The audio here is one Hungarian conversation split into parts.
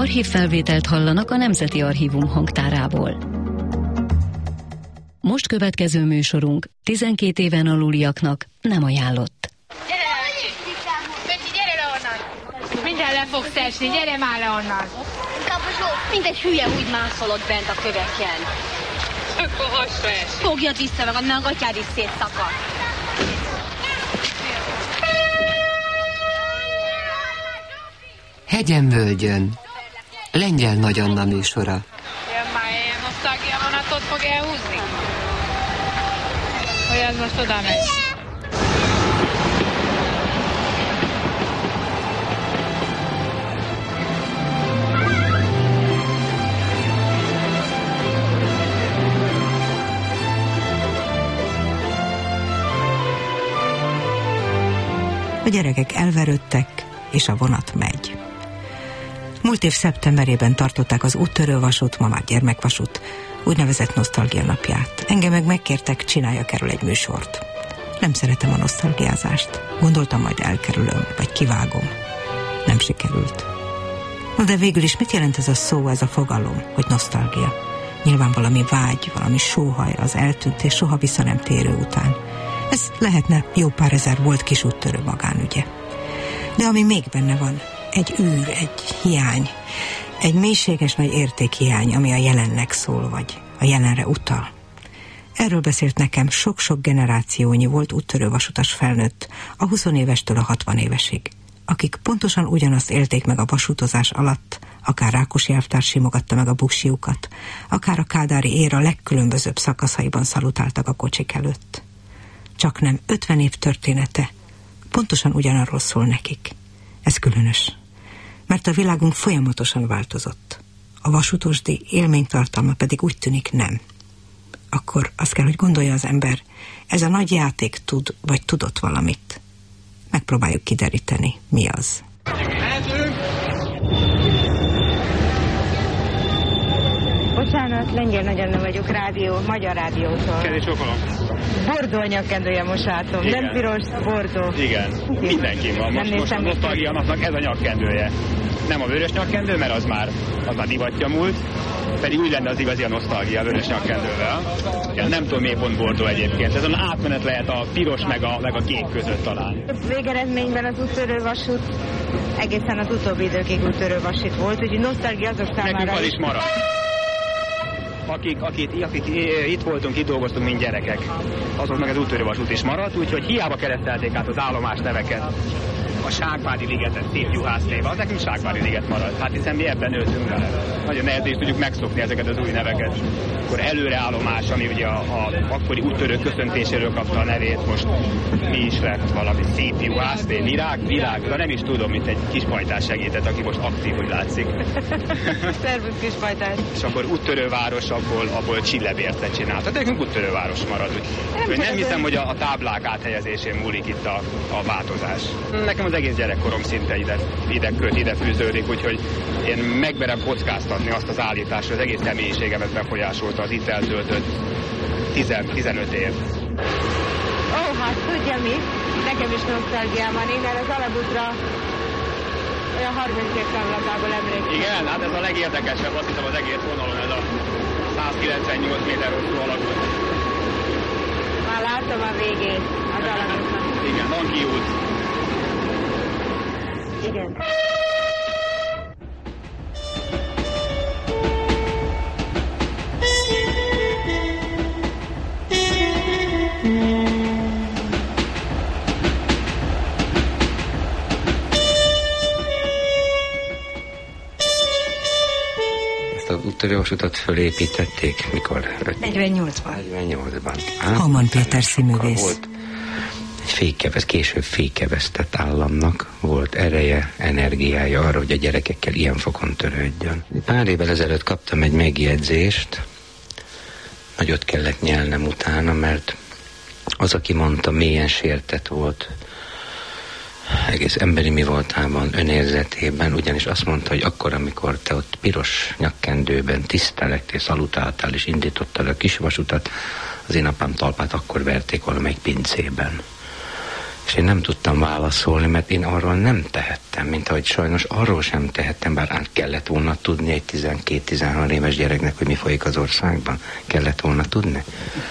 Archívfelvételt hallanak a Nemzeti Archívum hangtárából. Most következő műsorunk 12 éven aluliaknak nem ajánlott. Gyere, Pöcsi, gyere le onnan! Mindjárt le fogsz esni, gyere már le onnan! Kaposó, mint egy hülye úgy mászolod bent a köveken. Akkor hasra es. Fogjad vissza magad, mert a gatyád is szétszakad. Hegyen-völgyön. Lengyel Nagy Anna műsora. Jön már ilyen nosztalgia vonatot fog elhúzni? Hogy ez most oda megy? A gyerekek elverődtek, és a vonat megy. Múlt év szeptemberében tartották az úttörővasút, ma már gyermekvasút, úgynevezett nosztalgia napját. Engem meg megkértek, csináljak erről egy műsort. Nem szeretem a nosztalgiázást. Gondoltam, majd elkerülöm, vagy kivágom. Nem sikerült. Na de végül is mit jelent ez a szó, ez a fogalom, hogy nosztalgia? Nyilván valami vágy, valami sóhaj az eltűnt és soha vissza nem térő után. Ez lehetne jó pár ezer volt kis úttörő magánügye. De ami még benne van, egy űr, egy hiány, egy mélységes nagy értékhiány, ami a jelennek szól, vagy a jelenre utal. Erről beszélt nekem sok-sok generációnyi volt úttörővasutas felnőtt, a 20 évestől a 60 évesig, akik pontosan ugyanazt élték meg a vasútozás alatt, akár Rákosi elvtárs simogatta meg a buksiukat, akár a kádári éra legkülönbözőbb szakaszaiban szalutáltak a kocsik előtt. Csak nem 50 év története pontosan ugyanarról szól nekik. Ez különös, mert a világunk folyamatosan változott. A vasútosdi élménytartalma pedig úgy tűnik nem. Akkor azt kell, hogy gondolja az ember, ez a nagy játék tud, vagy tudott valamit. Megpróbáljuk kideríteni, mi az. Bocsánat, Lengyel Nagy Anna vagyok, rádió, magyar rádiótól. Kedves okolom. Bordó a nyakkendője, most látom. Igen. Nem piros, bordó. Igen, mindenki van. Most a nosztalgia napnak ez a nyakkendője. Nem a vörös nyakkendő, mert az már divatja múlt, pedig úgy lenne az igazi a nosztalgia a vörös nyakkendővel. Nem tudom, miért pont bordó egyébként. Ez olyan átmenet lehet a piros meg a kék között talán. Végeredményben az úttörővasút egészen az utóbbi időkig úttörővasút volt, úgyhogy nosztalgia azok számára. Nekünk az is marad. Akik itt voltunk, itt dolgoztunk, mint gyerekek, azoknak az úttörővasút is maradt, úgyhogy hiába keresztelték át az állomás neveket. A Ságvári ligetet szép juhász néve, az nekünk Ságvári liget marad. Hát hiszen mi ebben nőttünk vele. Nagyon nehezen is tudjuk megszokni ezeket az új neveket. Akkor előreállomás, ami ugye a akkori úttörő köszöntéséről kapta a nevét, most mi is lett valami szép juhász név, virág, de nem is tudom, mint egy kispajtás segített, aki most aktív, hogy látszik. Szervusz kispajtás. És akkor úttörőváros, abból csillebércet csináltak. De nekünk úttörőváros marad. Úgy. Nem hiszem, hogy a táblák áthelyezésén múlik itt a változás. Nekem az egész gyerekkorom szinte ide fűződik, úgyhogy én megmerem kockáztatni azt az állítást, hogy az egész személyiségemet befolyásolta az itt eltöltött 15 év. Hát tudja mi? Nekem is nosztalgiám van. Én erre az alagútra olyan 32 távlatából emlékszem. Igen, hát ez a legérdekesebb, azt hiszem az egész vonalon, ez a 198 méter hosszú alagút. Már látom a végét az alagútnak. Igen, Anki út. Igen. Ezt az úttörővasutat fölépítették, mikor? 48-ban. Halman Péter színművész. Volt egy később fékevesztett államnak volt ereje, energiája arra, hogy a gyerekekkel ilyen fokon törődjön. Pár évvel ezelőtt kaptam egy megjegyzést, nagyot kellett nyelnem utána, mert az, aki mondta, mélyen sértett volt egész emberi mi voltában, önérzetében, ugyanis azt mondta, hogy akkor, amikor te ott piros nyakkendőben tisztelettél, szalutáltál és indítottál a kisvasutat, az én apám talpát akkor verték valamelyik pincében. És én nem tudtam válaszolni, mert én arról nem tehettem. tehettem, mint ahogy sajnos arról sem tehettem, bár át kellett volna tudni egy 12-13 éves gyereknek, hogy mi folyik az országban. Kellett volna tudni.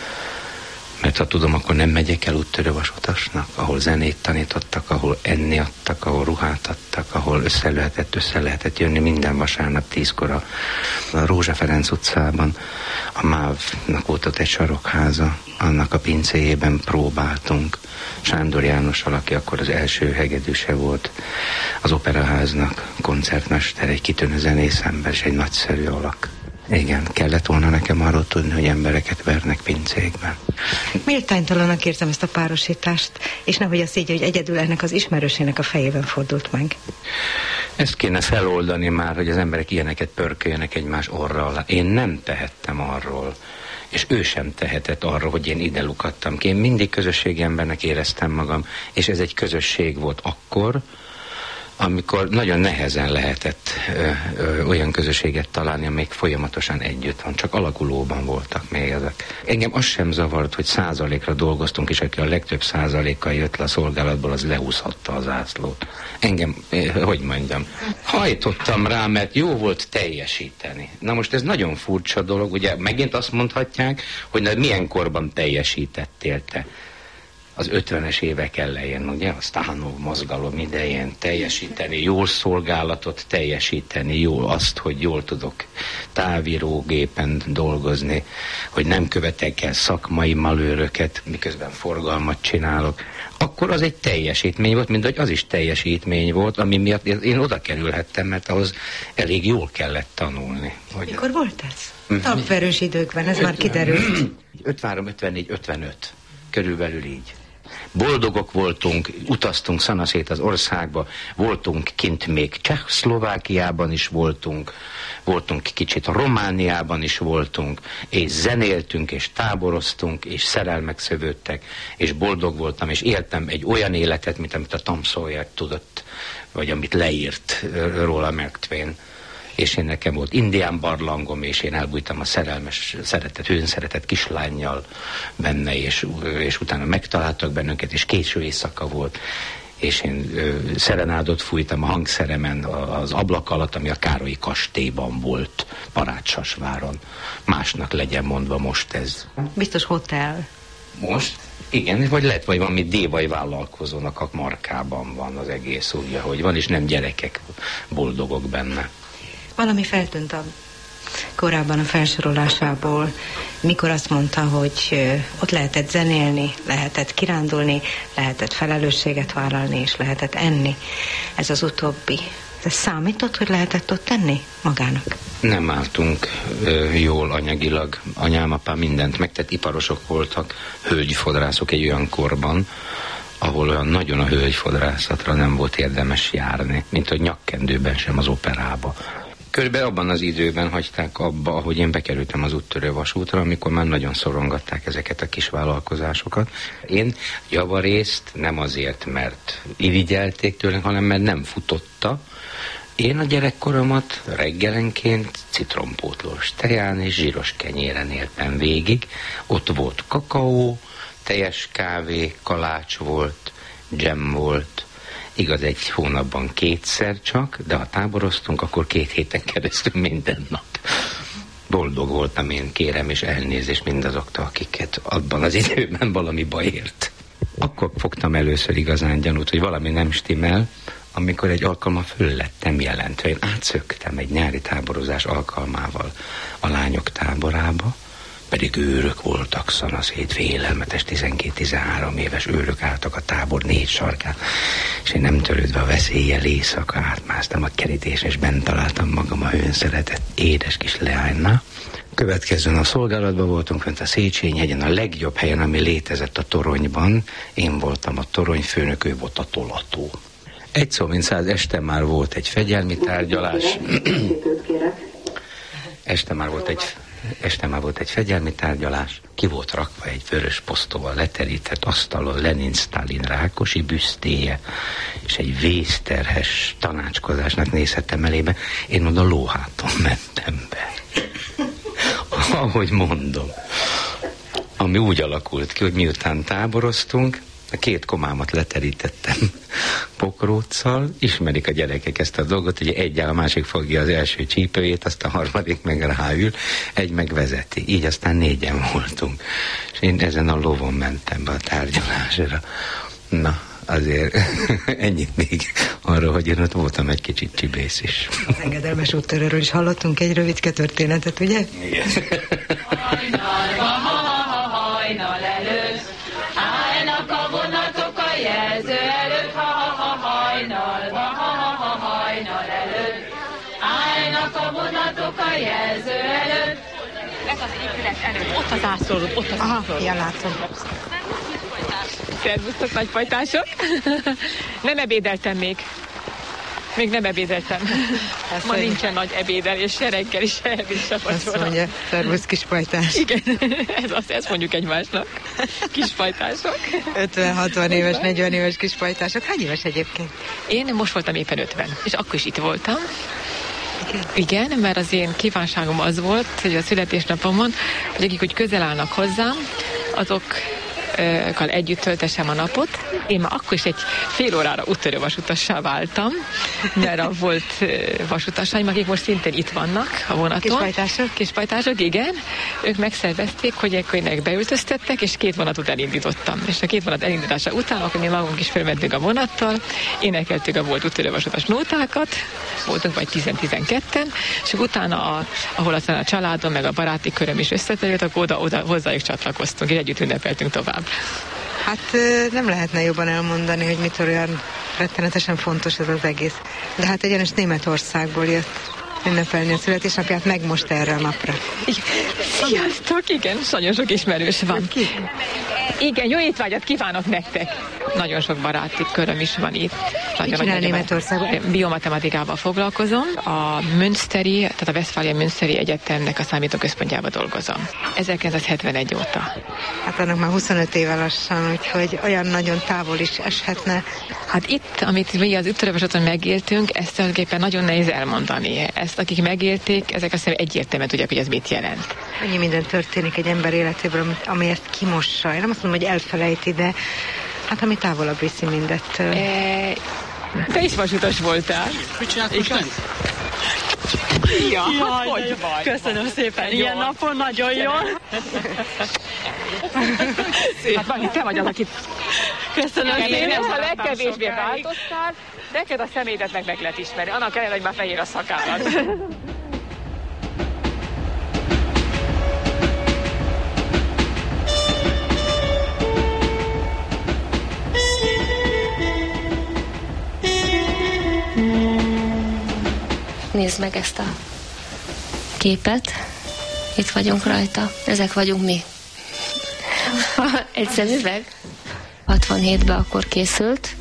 Mert ha tudom, akkor nem megyek el úttörővasutasnak, ahol zenét tanítottak, ahol enni adtak, ahol ruhát adtak, ahol össze lehetett jönni minden vasárnap 10-kor a Rózsa Ferenc utcában. A MÁV-nak volt ott egy sarokháza, annak a pincéjében próbáltunk. Sándor Jánossal, aki akkor az első hegedűse volt, az Operaháznak koncertmester, egy kitűnő zenész ember, és egy nagyszerű alak. Igen, kellett volna nekem arról tudni, hogy embereket vernek pincékben. Méltánytalanak érzem ezt a párosítást, és nehogy azt így, hogy egyedül ennek az ismerősének a fejében fordult meg. Ezt kéne feloldani már, hogy az emberek ilyeneket pörköljenek egymás orra alá. Én nem tehettem arról, és ő sem tehetett arról, hogy én ide lukadtam ki. Én mindig közösségi embernek éreztem magam, és ez egy közösség volt akkor, amikor nagyon nehezen lehetett olyan közösséget találni, amelyik folyamatosan együtt van, csak alakulóban voltak még ezek. Engem az sem zavart, hogy 100%-ra dolgoztunk, és aki a legtöbb százalékkal jött le a szolgálatból, az lehúzhatta az zászlót. Engem, hogy mondjam, hajtottam rá, mert jó volt teljesíteni. Na most ez nagyon furcsa dolog, ugye megint azt mondhatják, hogy na, milyen korban teljesítettél te? Az 50-es évek elején, ugye, a Sztánov mozgalom idején teljesíteni, jól szolgálatot teljesíteni, jól azt, hogy jól tudok távírógépen dolgozni, hogy nem követek el szakmai malőröket, miközben forgalmat csinálok, akkor az egy teljesítmény volt, mint hogy az is teljesítmény volt, ami miatt én oda kerülhettem, mert ahhoz elég jól kellett tanulni. Mikor volt ez? Alapverős időkben, ez már kiderült. 53, 54, 55. Körülbelül így. Boldogok voltunk, utaztunk szanaszét az országba, voltunk kint még Csehszlovákiában is voltunk kicsit Romániában is voltunk, és zenéltünk, és táboroztunk, és szerelmek szövődtek, és boldog voltam, és éltem egy olyan életet, mint amit a Tom Sawyer tudott, vagy amit leírt róla Mark Twain. És én nekem volt indián barlangom, és én elbújtam a szerelmes, hőnszeretett kislánnyal benne, és utána megtaláltak bennünket, és késő éjszaka volt, és én szerenádot fújtam a hangszeremen az ablak alatt, ami a Károlyi kastélyban volt, Parácsasváron. Másnak legyen mondva most ez. Biztos hotel. Most? Igen, vagy lehet, vagy valami dévai vállalkozónak a markában van az egész, úgy, ahogy van, és nem gyerekek boldogok benne. Valami feltűnt korábban a felsorolásából, mikor azt mondta, hogy ott lehetett zenélni, lehetett kirándulni, lehetett felelősséget vállalni, és lehetett enni. Ez az utóbbi. Ez számított, hogy lehetett ott tenni magának? Nem álltunk jól anyagilag. Anyám, apám mindent megtett, iparosok voltak, hölgyfodrászok egy olyan korban, ahol olyan nagyon a hölgyfodrászatra nem volt érdemes járni, mint hogy nyakkendőben sem az operába. Körülbelül abban az időben hagyták abba, ahogy én bekerültem az úttörő vasútra, amikor már nagyon szorongatták ezeket a kis vállalkozásokat. Én javarészt nem azért, mert irigyelték tőlem, hanem mert nem futotta. Én a gyerekkoromat reggelenként citrompótlós teján és zsíros kenyéren éltem végig. Ott volt kakaó, teljes kávé, kalács volt, dzsem volt. Igaz, egy hónapban 2-szer csak, de ha táboroztunk, akkor 2 héten keresztül minden nap. Boldog voltam én, kérem, és elnézést mindazoktól, akiket abban az időben valami baj ért. Akkor fogtam először igazán gyanút, hogy valami nem stimmel, amikor egy alkalommal föl lettem jelentve. Én átszöktem egy nyári táborozás alkalmával a lányok táborába, pedig őrök voltak, szanaszét, félelmetes, 12-13 éves őrök álltak a tábor 4 sarkán, és én nem törődve a veszéllyel éjszaka átmásztam a kerítésen, és bent találtam magam a hőnszeretett édes kis leánynál. Következően a szolgálatban voltunk fent a Széchenyi-hegyen, a legjobb helyen, ami létezett a toronyban. Én voltam a toronyfőnök, ő volt a tolató. Egy szó mint 100, este már volt egy fegyelmi tárgyalás. Este már volt egy fegyelmi tárgyalás, ki volt rakva egy vörös posztóval leterített asztalon Lenin-Sztálin Rákosi büsztéje, és egy vészterhes tanácskozásnak nézhettem elébe. Én oda lóháton mentem be. Ahogy mondom. Ami úgy alakult ki, hogy miután táboroztunk, A 2 komámat leterítettem pokróccal, ismerik a gyerekek ezt a dolgot, hogy egy áll, a másik fogja az első csípőjét, aztán a harmadik meg ráül, egy meg vezeti. Így aztán 4-en voltunk. És én ezen a lovon mentem be a tárgyalásra. Na, azért ennyit még arra, hogy én ott voltam egy kicsit csibész is. Az engedelmes úttörőről is hallottunk egy rövidke történetet, ugye? Igen. Hajnal előtt, állnak a vonatok a jelző előtt, hajnalba, hajnal előtt, állnak a vonatok a jelző előtt. Ez az épület előtt, ott az ászlód, ott az ászlód. Aha, ja, látom. Szervusztok, nagypajtások! Nem ebédeltem még. Még nem ebédeltem. Ma nincsen nagy ebédelés, se reggel is, se ebéd, se vacsora. Azt mondja, szervusz kispajtás. Igen, ezt mondjuk egymásnak. Kispajtások. 50-60 éves, 40 éves kispajtások. Hány éves egyébként? Én most voltam éppen 50, és akkor is itt voltam. Igen, mert az én kívánságom az volt, hogy a születésnapomon, hogy akik úgy közel állnak hozzám, azokkal együtt töltessem a napot. Én már akkor is egy fél órára úttörő vasutassá váltam, mert volt vasutasaim, akik most szintén itt vannak a vonaton. Kispajtások? Kispajtások, igen. Ők megszervezték, hogy ekkor beültöztettek, és 2 vonatot elindítottam. És a 2 vonat elindítása után, akkor mi magunk is felmentünk a vonattal, énekeltük a volt úttörő vasutas nótákat, voltunk vagy 10-12-en, és utána, ahol aztán a családom, meg a baráti köröm is összeterült, akkor oda hozzájuk csatlakoztunk, és együtt ünnepeltünk tovább. Hát nem lehetne jobban elmondani, hogy mitől olyan rettenetesen fontos ez az egész. De hát egyenes Németországból jött ünnepelni a születésnapját, meg most erre a napra. Sziasztok, igen, nagyon sok ismerős van. Igen, jó étvágyat kívánok nektek. Nagyon sok baráti köröm is van itt. Mit csinál Németországban? Biomatematikával foglalkozom. A Münsteri, tehát a Westfália Münsteri Egyetemnek a számítóközpontjában dolgozom. 1971 óta. Hát annak már 25 éve lassan, úgyhogy olyan nagyon távol is eshetne. Hát itt, amit mi az úttörővasuton megéltünk, ezt tulajdonképpen nagyon nehéz elmondani. Ezt, akik megélték, ezek azt hiszem egyértelműen tudják, hogy ez mit jelent. Annyi minden történik egy ember életéből, ami ezt kimossa. Én nem azt mondom, hogy elfelejti, de hát ami távolabb viszi mindettől. Te is vasutas voltál. Mit csinálsz most lenni? Ja, hát hogy vagy? Köszönöm szépen. Ilyen napon nagyon jól. Hát Vani, te vagy az, akit... Köszönöm szépen. Ha legkevésbé változtál, neked a személydet meg lehet ismerni. Annak ellenére, hogy már fehér a szakállad. Nézd meg ezt a képet. Itt vagyunk rajta. Ezek vagyunk mi. Egy szemüveg. 67-ben akkor készült.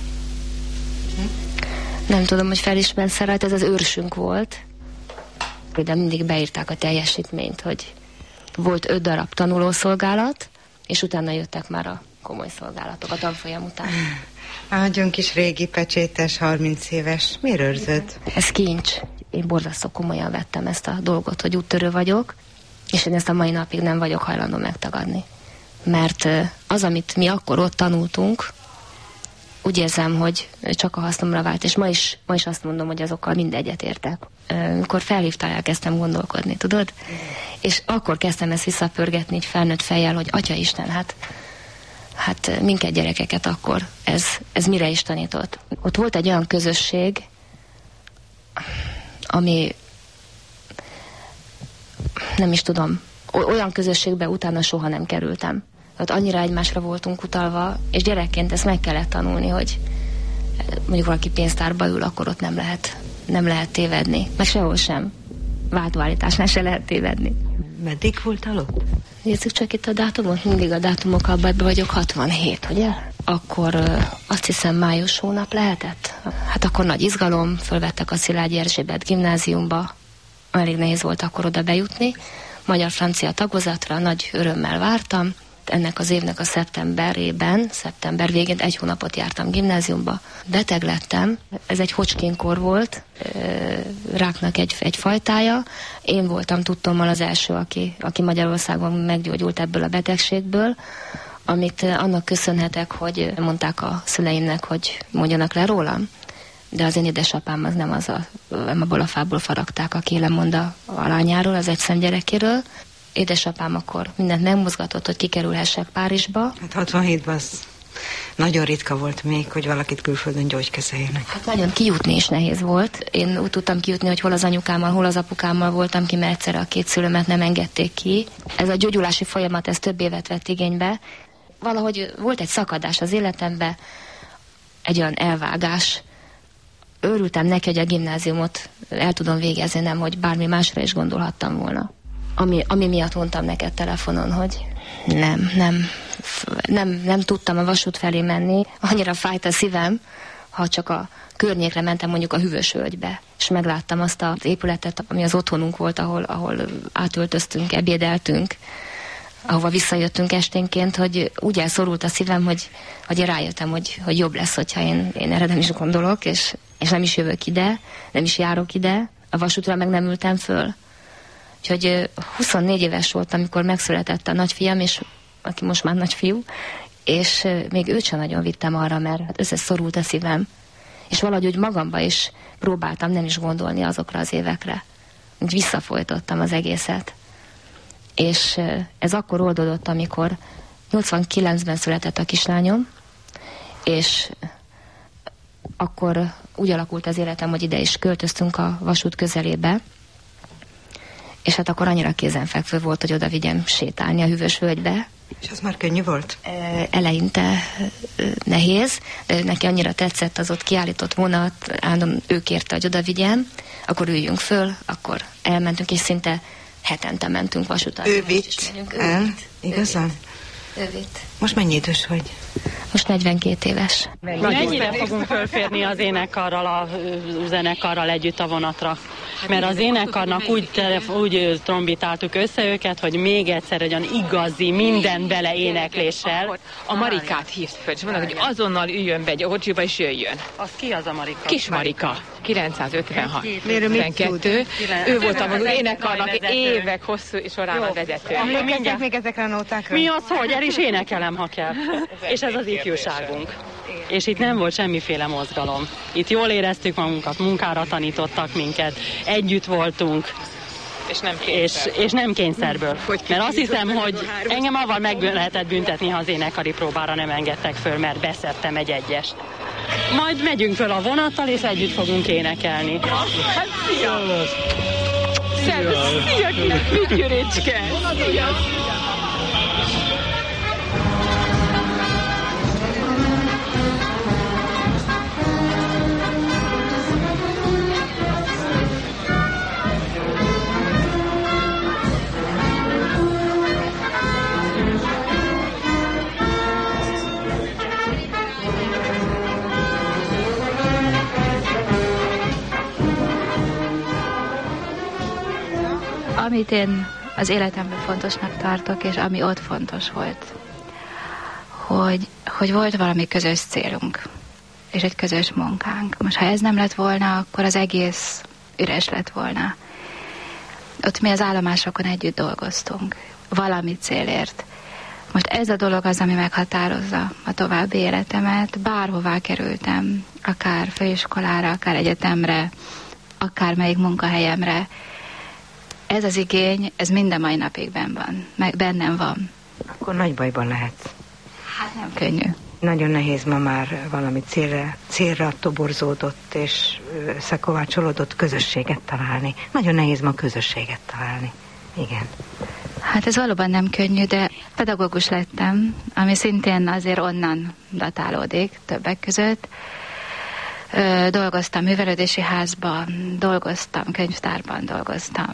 Nem tudom, hogy felismersz rajta, ez az őrsünk volt. De mindig beírták a teljesítményt, hogy volt 5 darab tanulószolgálat, és utána jöttek már a komoly szolgálatok a tanfolyam után. Nagyon kis régi pecsétes, 30 éves. Miért őrzöd? Ez kincs. Én borzasztó komolyan vettem ezt a dolgot, hogy úttörő vagyok, és én ezt a mai napig nem vagyok hajlandó megtagadni. Mert az, amit mi akkor ott tanultunk, úgy érzem, hogy csak a hasznomra vált, és ma is azt mondom, hogy azokkal mind egyetértek. Amikor felhívtál, elkezdtem gondolkodni, tudod? És akkor kezdtem ezt visszapörgetni, így felnőtt fejjel, hogy Atya Isten, hát minket gyerekeket akkor ez mire is tanított. Ott volt egy olyan közösség, ami nem is tudom, olyan közösségbe utána soha nem kerültem. Ott annyira egymásra voltunk utalva, és gyerekként ezt meg kellett tanulni, hogy mondjuk valaki pénztárba ül, akkor ott nem lehet tévedni. Meg sehol sem. Váltóállításnál se lehet tévedni. Meddig voltál ott? Nézzük csak itt a dátumot. Mindig a dátumokkal bajba vagyok, 67, ugye? Akkor azt hiszem május hónap lehetett. Hát akkor nagy izgalom, fölvettek a Szilágyi Erzsébet gimnáziumba. Elég nehéz volt akkor oda bejutni. Magyar-francia tagozatra nagy örömmel vártam. Ennek az évnek a szeptember végén 1 hónapot jártam gimnáziumba. Beteg lettem, ez egy Hodgkin-kór volt, ráknak egy fajtája. Én voltam tudtommal az első, aki Magyarországon meggyógyult ebből a betegségből. amit annak köszönhetek, hogy mondták a szüleimnek, hogy mondjanak le rólam. De az én édesapám az nem abból a fából faragták, aki lemond a lányáról, az egyszem gyerekéről. Édesapám akkor mindent megmozgatott, hogy kikerülhessek Párizsba. Hát 67-ben az nagyon ritka volt még, hogy valakit külföldön gyógykezeljenek. Hát nagyon kijutni is nehéz volt. Én úgy tudtam kijutni, hogy hol az anyukámmal, hol az apukámmal voltam ki, mert egyszerre a két szülőmet nem engedték ki. Ez a gyógyulási folyamat, ez több évet vett igénybe. Valahogy volt egy szakadás az életemben, egy olyan elvágás. Örültem neki, hogy a gimnáziumot el tudom végezni, nem, hogy bármi másra is gondolhattam volna. Ami miatt mondtam neked telefonon, hogy nem tudtam a vasút felé menni. Annyira fájt a szívem, ha csak a környékre mentem, mondjuk a Hűvösvölgybe, és megláttam azt az épületet, ami az otthonunk volt, ahol átöltöztünk, ebédeltünk, ahova visszajöttünk esténként, hogy úgy elszorult a szívem, hogy rájöttem, hogy jobb lesz, hogyha én erre nem is gondolok, és nem is jövök ide, nem is járok ide, a vasútra meg nem ültem föl. Úgyhogy 24 éves voltam, amikor megszületett a nagyfiam, és aki most már nagyfiú, és még őt sem nagyon vittem arra, mert összeszorult a szívem. És valahogy úgy magamba is próbáltam nem is gondolni azokra az évekre. Úgy visszafolytottam az egészet. És ez akkor oldódott, amikor 89-ben született a kislányom, és akkor úgy alakult az életem, hogy ide is költöztünk a vasút közelébe, és hát akkor annyira kézenfekvő volt, hogy oda vigyem sétálni a Hűvösvölgybe. És az már könnyű volt? Eleinte nehéz, de neki annyira tetszett az ott kiállított vonat, állandóan ő kérte, hogy oda vigyem, akkor üljünk föl, akkor elmentünk, és szinte hetente mentünk vasúton. Ő vitt el? Igazán? Ő vitt. Most mennyi idős vagy? Most 42 éves. Mennyire fogunk fölférni az énekkarral, a zenekarral együtt a vonatra? Mert az énekkarnak úgy trombitáltuk össze őket, hogy még egyszer olyan igazi, minden bele énekléssel. A Marikát hívt föl, és mondták, hogy azonnal üljön be egy kocsiba, és jöjjön. Az ki az a Marika? Kis Marika, 956. 52. Ő volt a énekkarnak évek hosszú során a vezető. Emlékeztek még ezekre a nótákra? Mi az, hogy el is énekelem, ha kell. És ez az ifjúságunk. És itt nem volt semmiféle mozgalom. Itt jól éreztük magunkat, munkára tanítottak minket, együtt voltunk, és nem kényszerből. Mert azt hiszem, hogy engem avval meg lehetett büntetni, ha az énekkari próbára nem engedtek föl, mert beszedtem egy egyest. Majd megyünk föl a vonattal, és együtt fogunk énekelni. Hát szia! Szia, Fütyürécske! Amit én az életemben fontosnak tartok, és ami ott fontos volt, hogy volt valami közös célunk, és egy közös munkánk. Most ha ez nem lett volna, akkor az egész üres lett volna. Ott mi az állomásokon együtt dolgoztunk, valami célért. Most ez a dolog az, ami meghatározza a további életemet. Bárhová kerültem, akár főiskolára, akár egyetemre, akár melyik munkahelyemre. Ez az igény, ez minden mai napig bennem van. Akkor nagy bajban lehet. Hát nem könnyű. Nagyon nehéz ma már valami célra toborzódott és összekovácsolódott közösséget találni. Nagyon nehéz ma közösséget találni. Igen. Hát ez valóban nem könnyű, de pedagógus lettem, ami szintén azért onnan datálódik többek között. Dolgoztam művelődési házban, dolgoztam könyvtárban, dolgoztam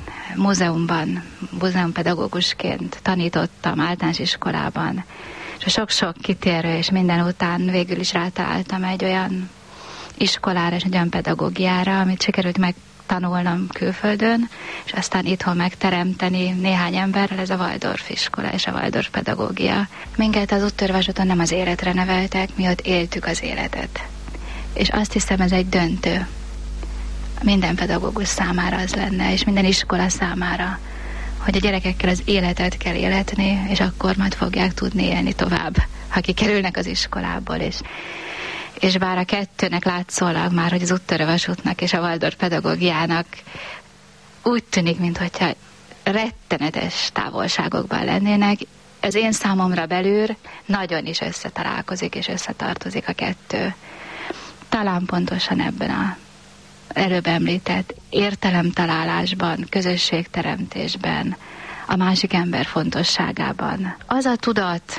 múzeumpedagógusként, tanítottam általános iskolában, és a sok-sok kitérő és minden után végül is rátaláltam egy olyan iskolára és egy olyan pedagógiára, amit sikerült megtanulnom külföldön, és aztán itthon megteremteni néhány emberrel, ez a Waldorf iskola és a Waldorf pedagógia. Minket az úttörővasúton nem az életre neveltek, mi ott éltük az életet. És azt hiszem, ez egy döntő. Minden pedagógus számára az lenne, és minden iskola számára, hogy a gyerekekkel az életet kell életni, és akkor majd fogják tudni élni tovább, ha kikerülnek az iskolából, és bár a kettőnek látszólag már, hogy az úttörővasútnak és a Waldorf pedagógiának úgy tűnik, mintha rettenetes távolságokban lennének, az én számomra belül nagyon is összetalálkozik és összetartozik a kettő. Talán pontosan ebben a előbb említett értelemtalálásban, közösségteremtésben, a másik ember fontosságában. Az a tudat,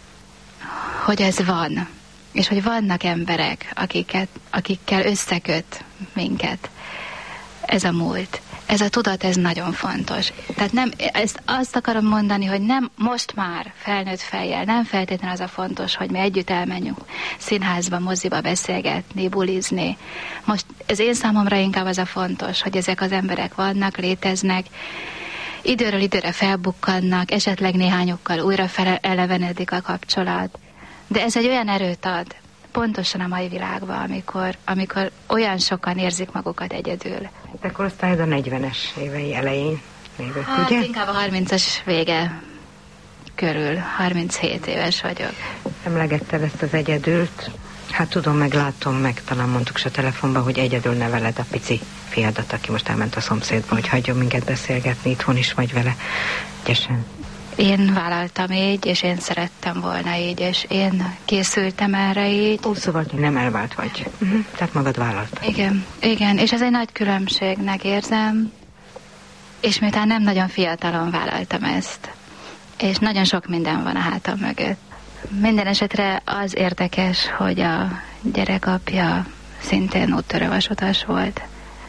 hogy ez van, és hogy vannak emberek, akikkel összeköt minket ez a múlt. Ez a tudat, ez nagyon fontos. Tehát nem, azt akarom mondani, hogy nem most már felnőtt fejjel, nem feltétlenül az a fontos, hogy mi együtt elmenjünk színházba, moziba beszélgetni, bulizni. Most ez én számomra inkább az a fontos, hogy ezek az emberek vannak, léteznek, időről időre felbukkannak, esetleg néhányukkal újra elevenedik a kapcsolat. De ez egy olyan erőt ad, pontosan a mai világban, amikor olyan sokan érzik magukat egyedül. Te korosztályod a 40-es évei elején lévő, hát, ugye? Inkább a 30-as vége körül, 37 éves vagyok. Emlegetted ezt az egyedült. Hát tudom, meglátom, meg talán mondtuk is a telefonban, hogy egyedül neveled a pici fiadat, aki most elment a szomszédba, hogy hagyjon minket beszélgetni, itthon is vagy vele. Ügyesen. Én vállaltam így, és én szerettem volna így, és én készültem erre így. Szóval nem elvált vagy. Tehát magad vállaltad. Igen, és ez egy nagy különbségnek érzem, és miután nem nagyon fiatalon vállaltam ezt, és nagyon sok minden van a hátam mögött. Minden esetre az érdekes, hogy a gyerekapja szintén úttörővasutas volt.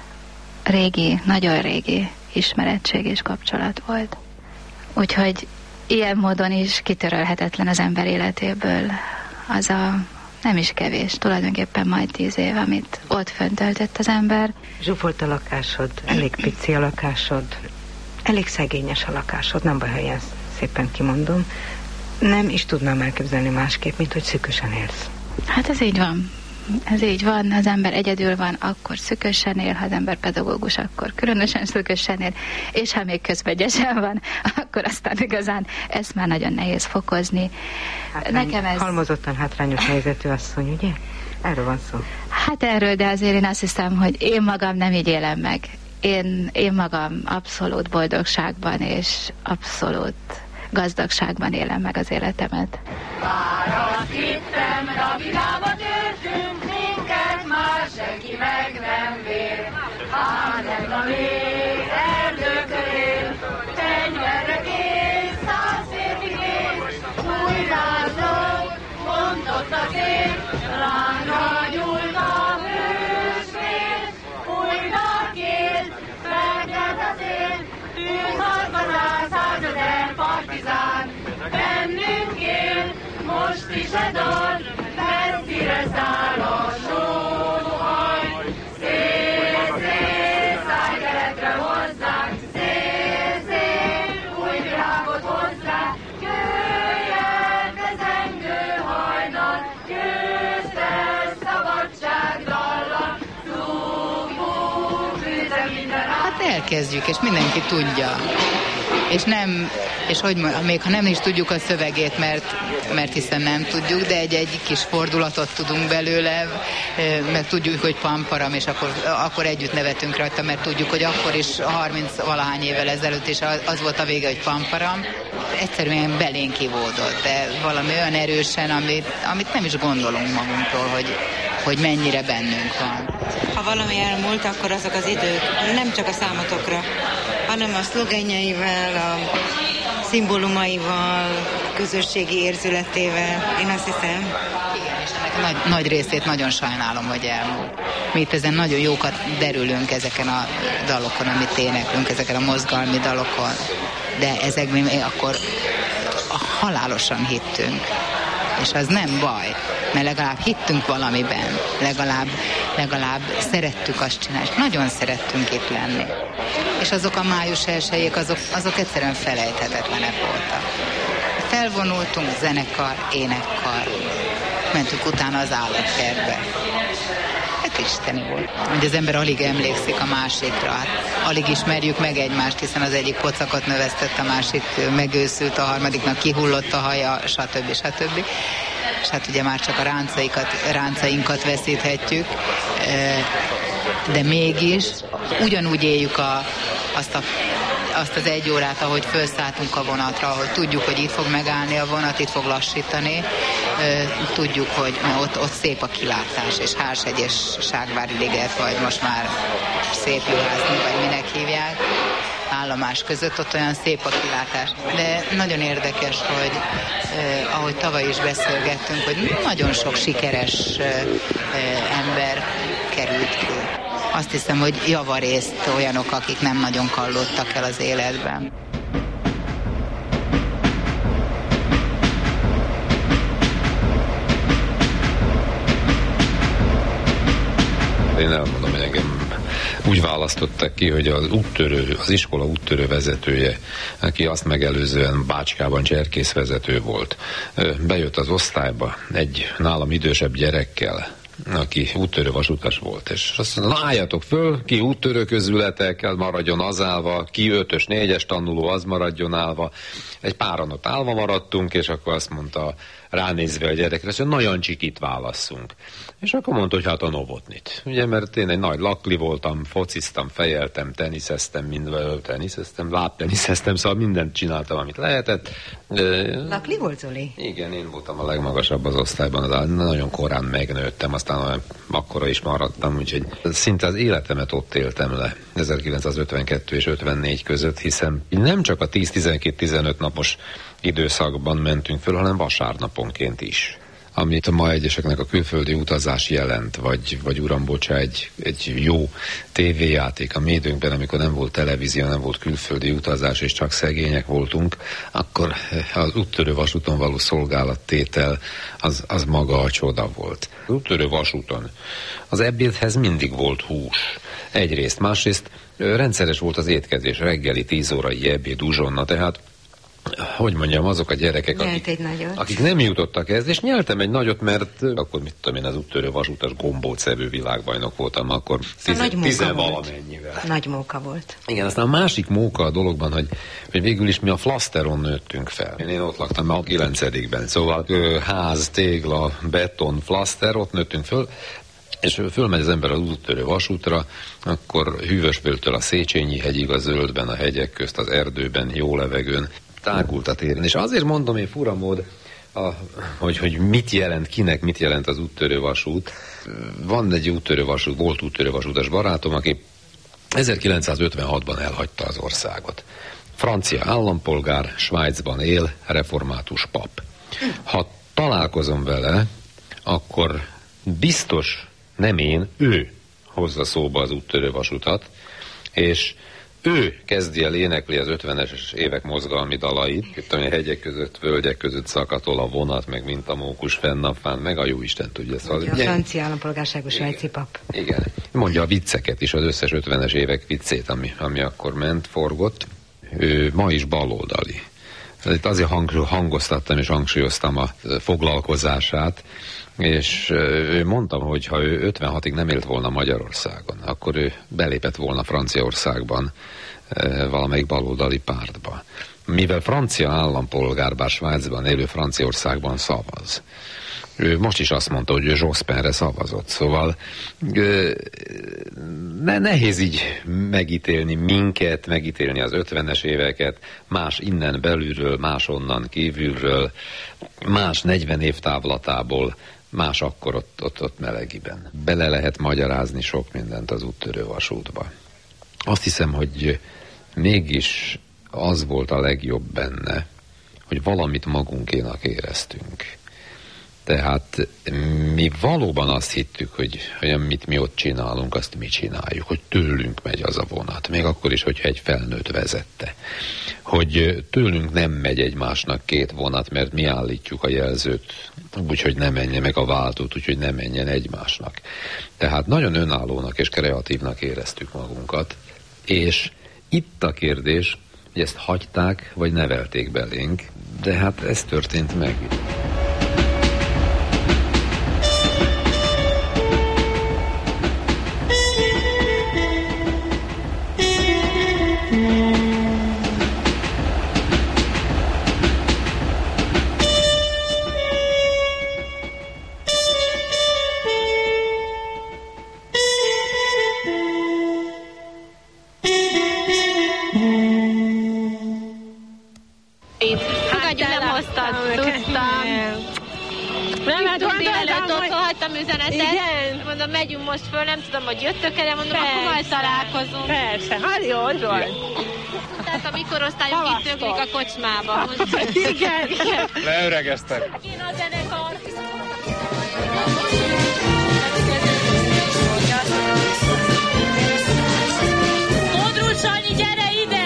Régi, nagyon régi ismerettség és kapcsolat volt. Úgyhogy ilyen módon is kitörölhetetlen az ember életéből az a nem is kevés, tulajdonképpen majd 10 év, amit ott fönt töltött az ember. Zsúfolt a lakásod, elég pici a lakásod, elég szegényes a lakásod, nem baj, ha ilyen szépen kimondom. Nem is tudnám elképzelni másképp, mint hogy szűkösen élsz. Hát ez így van. Ez így van, ha az ember egyedül van, akkor szűkösen él, ha az ember pedagógus, akkor különösen szűkösen él, és ha még közben gyesen van, akkor aztán igazán ezt már nagyon nehéz fokozni. Nekem ez... Halmozottan hátrányos helyzetű asszony, ugye? Erről van szó. Hát erről, de azért én azt hiszem, hogy én magam nem így élem meg. Én magam abszolút boldogságban és abszolút gazdagságban élem meg az életemet. Várat hittem, rabinába tértünk, minket már senki meg nem vér. Hanem a még erdőkörén, tenyverre kész, 100 férfi kész, újrázok, mondott az én, ránra gyújt a hősvér, újra kész, felkelt az én, tűzharcban 100 000 partizán, bennünk él, most is a dal, messzire száll a sóhaj. Szél, szél, szállj keletre hozzánk, szél, szél, új világot hozzá. Jöjjön, te zengő hajnal, győztes szabadság dallal, zúgunk, bűze minden át. Hát elkezdjük, és mindenki tudja. És hogy még ha nem is tudjuk a szövegét, mert hiszen nem tudjuk, de egy kis fordulatot tudunk belőle, meg tudjuk, hogy pamparam, és akkor együtt nevetünk rajta, mert tudjuk, hogy akkor is 30-valahány évvel ezelőtt, és az volt a vége, hogy pamparam. Egyszerűen belénk ivódott, de valami olyan erősen, amit nem is gondolunk magunktól, hogy mennyire bennünk van. Ha valami elmúlt, akkor azok az idők nem csak a számotokra, hanem a szlogenjeivel, a szimbólumaival, közösségi érzületével, én azt hiszem. Igen, és ennek nagy részét nagyon sajnálom, hogy elmúlt. Mi itt ezen nagyon jókat derülünk ezeken a dalokon, amit éneklünk, ezeken a mozgalmi dalokon, de ezekben mi akkor halálosan hittünk. És az nem baj, mert legalább hittünk valamiben, legalább szerettük azt csinálni, és nagyon szerettünk itt lenni. És azok a május 1-ek, azok egyszerűen felejthetetlenek voltak. Felvonultunk, zenekar, énekkar, mentünk utána az állatkertbe. hát isteni volt. Hogy az ember alig emlékszik a másikra, hát alig ismerjük meg egymást, hiszen az egyik pocakot növesztett, a másik megőszült, a harmadiknak kihullott a haja, stb. És hát ugye már csak a ráncainkat veszíthetjük, de mégis ugyanúgy éljük azt az egy órát, ahogy felszálltunk a vonatra, ahol tudjuk, hogy itt fog megállni a vonat, itt fog lassítani, tudjuk, hogy ott szép a kilátás, és Hársegy és Ságvári liget, vagy most már Szép Juhászné, vagy minek hívják, állomás között, ott olyan szép a kilátás. De nagyon érdekes, hogy ahogy tavaly is beszélgettünk, hogy nagyon sok sikeres ember került ki. Azt hiszem, hogy javarészt olyanok, akik nem nagyon kallódtak el az életben. Én elmondom, hogy engem úgy választottak ki, hogy az iskola úttörő vezetője, aki azt megelőzően Bácskában cserkészvezető volt, bejött az osztályba egy nálam idősebb gyerekkel, aki úttörő vasutas volt, és azt mondta, álljatok föl, ki úttörő közületekkel maradjon az állva, ki 5-ös, 4-es tanuló, az maradjon állva. Egy páran ott állva maradtunk, és akkor azt mondta, ránézve a gyerekre, hogy nagyon csikit válasszunk. És akkor mondta, hogy hát a Novotnit. Ugye, mert én egy nagy lakli voltam, fociztam, fejeltem, lábteniszeztem, szóval mindent csináltam, amit lehetett. Lakli volt, Zoli? Igen, én voltam a legmagasabb az osztályban, nagyon korán megnőttem, aztán akkora is maradtam, úgyhogy szinte az életemet ott éltem le 1952 és 54 között, hiszen nem csak a 10-12-15 napos időszakban mentünk föl, hanem vasárnaponként is. Amit ma egyeseknek a külföldi utazás jelent, vagy uram, bocsá, egy jó tévéjáték a mi időnkben, amikor nem volt televízió, nem volt külföldi utazás, és csak szegények voltunk, akkor az úttörő vasúton való szolgálattétel az maga a csoda volt. Az úttörő vasúton az ebédhez mindig volt hús. Egyrészt, másrészt rendszeres volt az étkezés, reggeli 10 órai ebéd, uzsonna, tehát hogy mondjam, azok a gyerekek, akik nem jutottak ehhez, és nyeltem egy nagyot, mert akkor mit tudom én, az úttörő vasutas gombócevő világbajnok voltam, akkor 10-valamennyivel. Nagy móka volt. Igen, aztán a másik móka a dologban, hogy végül is mi a Flaszteron nőttünk fel. Én ott laktam a 9-ben, szóval ház, tégla, beton, Flaszter, ott nőttünk föl, és fölmegy az ember az úttörő vasútra, akkor Hűvösböltől a Széchenyi hegyig, a zöldben, a hegyek közt, az erdőben, jó levegőn, tágult a téren. És azért mondom én furamód, hogy mit jelent, kinek mit jelent az úttörő vasút. Van egy volt úttörővasutas barátom, aki 1956-ban elhagyta az országot. Francia állampolgár, Svájcban él, református pap. Ha találkozom vele, akkor biztos nem én, ő hozza szóba az úttörővasutat, és ő kezdi el énekli az 50-es évek mozgalmi dalait, itt a hegyek között, völgyek között szakatol a vonat, meg mint a mókus fennapfán, meg a jóisten tudja. Szóval, a francia állampolgárságú svájci pap. Igen. Mondja a vicceket is, az összes 50-es évek viccét, ami akkor forgott. Ő ma is baloldali. Itt azért hangoztattam és hangsúlyoztam a foglalkozását, és ő mondtam, hogy ha ő 56-ig nem élt volna Magyarországon, akkor ő belépett volna Franciaországban valamelyik baloldali pártba. Mivel francia állampolgár, bár Svájcban élő Franciaországban szavaz. Ő most is azt mondta, hogy ő Jospinre szavazott, szóval nehéz így megítélni minket, megítélni az 50-es éveket, más innen belülről, más onnan kívülről, más 40 év távlatából, más akkor ott melegiben. Bele lehet magyarázni sok mindent az úttörővasútba. Azt hiszem, hogy mégis az volt a legjobb benne, hogy valamit magunkénak éreztünk. Tehát mi valóban azt hittük, hogy amit mi ott csinálunk, azt mi csináljuk, hogy tőlünk megy az a vonat, még akkor is, hogyha egy felnőtt vezette. Hogy tőlünk nem megy egymásnak két vonat, mert mi állítjuk a jelzőt, úgyhogy ne menjen, meg a váltót, úgyhogy ne menjen egymásnak. Tehát nagyon önállónak és kreatívnak éreztük magunkat, és itt a kérdés, hogy ezt hagyták, vagy nevelték belénk, de hát ez történt meg. délelőtt ott hagytam üzenetet. Igen. Mondom, megyünk most föl, nem tudom, hogy jöttök-e, de mondom, persze, akkor majd találkozunk. Persze, hát jó, hogy van. Tehát a mikorosztályok itt öglik a kocsmába. Igen. Leöregeztek. Én a zenekar. Modrul Sanyi, gyere ide!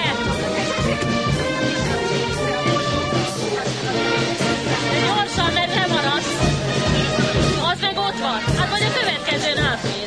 Gyorsan, mert lemaradsz. Az meg ott van. Hát vagy a következőn átmész.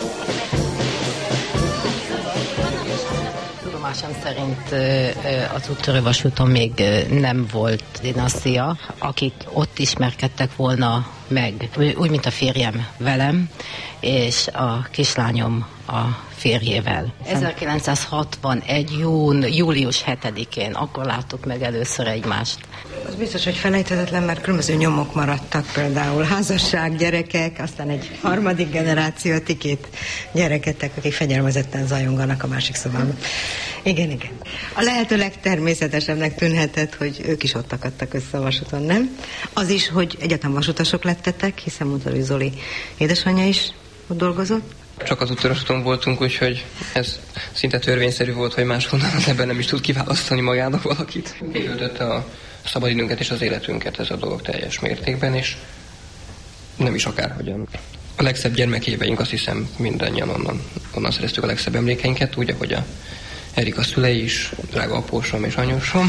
Tudomásom szerint az úttörővasúton még nem volt dinasztia, akik ott ismerkedtek volna meg, úgy, mint a férjem velem, és a kislányom a férjével. 1961. július 7-én, akkor láttuk meg először egymást. Az biztos, hogy felejthetetlen, mert különböző nyomok maradtak, például házasság, gyerekek, aztán egy harmadik generáció, ti két gyereketek, akik fegyelmezetten zajonganak a másik szobában. Igen. A lehető legtermészetesebbnek tűnhetett, hogy ők is ott akadtak össze a vasúton, nem? Az is, hogy egyáltalán vasutasok lettetek, hiszen mondta, hogy Zoli édesanyja is ott dolgozott. Csak az úttörővasúton voltunk, úgyhogy ez szinte törvényszerű volt, hogy máshonnan az ember nem is tud kiválasztani magának valakit. Kiöltötte a szabadidőnket és az életünket ez a dolog teljes mértékben, és nem is akárhogyan. A legszebb gyermekéveink, azt hiszem, mindannyian onnan szereztük a legszebb emlékeinket, úgy, ahogy a Erika szülei is, drága apósom és anyósom.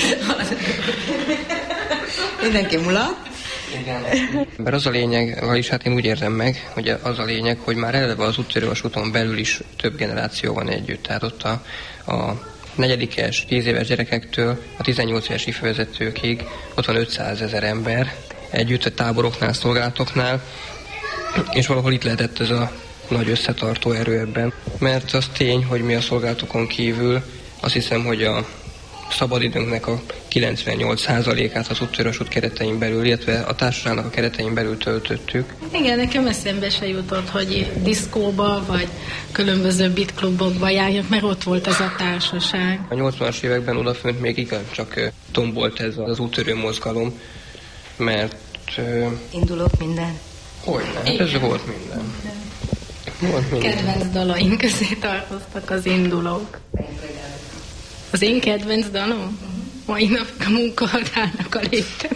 Mindenki mulat. Igen. Mert az a lényeg, vagyis hát én úgy érzem meg, hogy az a lényeg, hogy már eleve az úttörővasúton belül is több generáció van együtt. Tehát ott a 4-es, 10 éves gyerekektől a 18 éves ifjúvezetőkig ott van 500 000 ember együtt a táboroknál, szolgálatoknál, és valahol itt lehetett ez a nagy összetartó erő ebben. Mert az tény, hogy mi a szolgálatokon kívül azt hiszem, hogy a szabadidőnknek a 98%-át az úttörővasút keretein belül, illetve a társaságnak a keretein belül töltöttük. Igen, nekem eszembe se jutott, hogy diszkóba vagy különböző beatklubokba járjak, mert ott volt ez a társaság. A 80-as években odafönt még igencsak tombolt ez az úttörő mozgalom, mert... Indulok minden? Hogyne, hát ez volt minden. Kedvenc dalaink közé tartoztak az indulók. Az én kedvenc dalom? Mai napig a munkahadának a lépte.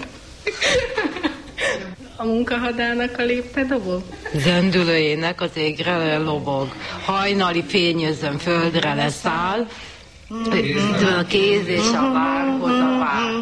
A munkahadának a lépte dobog? Zöndülőjének az égre lobog, hajnali fényözön földre leszáll, a kéz és a várhoz a vár.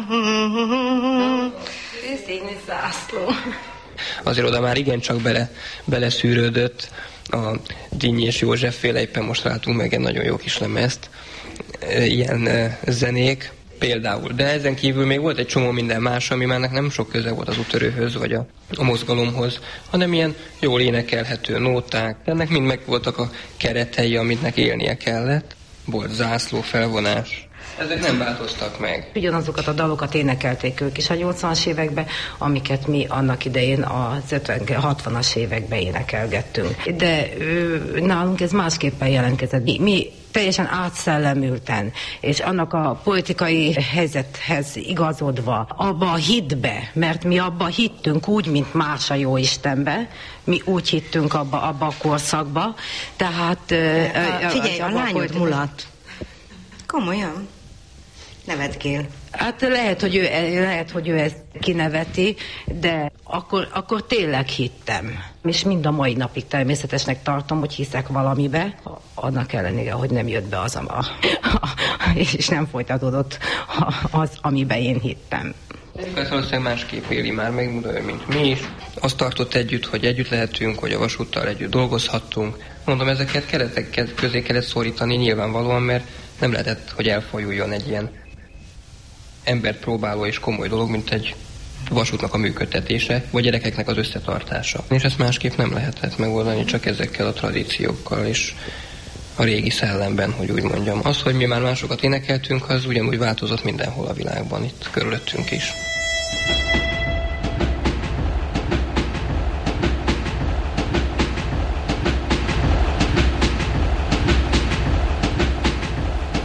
Színi zászló. Azért oda már igencsak beleszűrődött a Dinnyi és József féle, éppen most látunk meg egy nagyon jó kis lemezt, ilyen zenék például. De ezen kívül még volt egy csomó minden más, ami már nem sok köze volt az úttörőhöz, vagy a mozgalomhoz, hanem ilyen jól énekelhető nóták. Ennek mind meg voltak a keretei, amiknek élnie kellett. Volt zászló, felvonás. Ezek nem változtak meg. Ugyanazokat a dalokat énekelték ők is a 80-as években, amiket mi annak idején az 50-60-as években énekelgettünk. De nálunk ez másképpen jelentkezett. Mi teljesen átszellemülten, és annak a politikai helyzethez igazodva, abba a hitbe, mert mi abba hittünk úgy, mint más a Jóistenbe, mi úgy hittünk abba a korszakba, tehát... Figyelj, a lányod mulat. Komolyan? Nevetkél. Hát lehet, hogy ő ezt kineveti, de akkor tényleg hittem. És mind a mai napig természetesnek tartom, hogy hiszek valamibe, annak ellenére, hogy nem jött be az, és nem folytatódott az, amiben én hittem. Ez valószínűleg másképp éli már meg, mint mi is. Azt tartott együtt, hogy együtt lehetünk, hogy a vasúttal együtt dolgozhattunk. Mondom, ezeket keretek közé kellett szorítani nyilvánvalóan, mert nem lehetett, hogy elfajuljon egy ilyen embert próbáló és komoly dolog, mint egy vasútnak a működtetése, vagy gyerekeknek az összetartása. És ezt másképp nem lehetett megoldani, csak ezekkel a tradíciókkal és a régi szellemben, hogy úgy mondjam. Az, hogy mi már másokat énekeltünk, az ugyanúgy változott mindenhol a világban, itt körülöttünk is.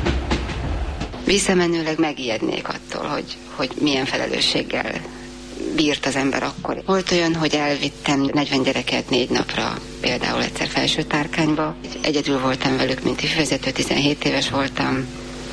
Visszamenőleg megijednék attól, hogy milyen felelősséggel bírt az ember akkor. Volt olyan, hogy elvittem 40 gyereket 4 napra, például egyszer Felső-Tárkányba. Egyedül voltam velük, mint ifjúvezető, 17 éves voltam.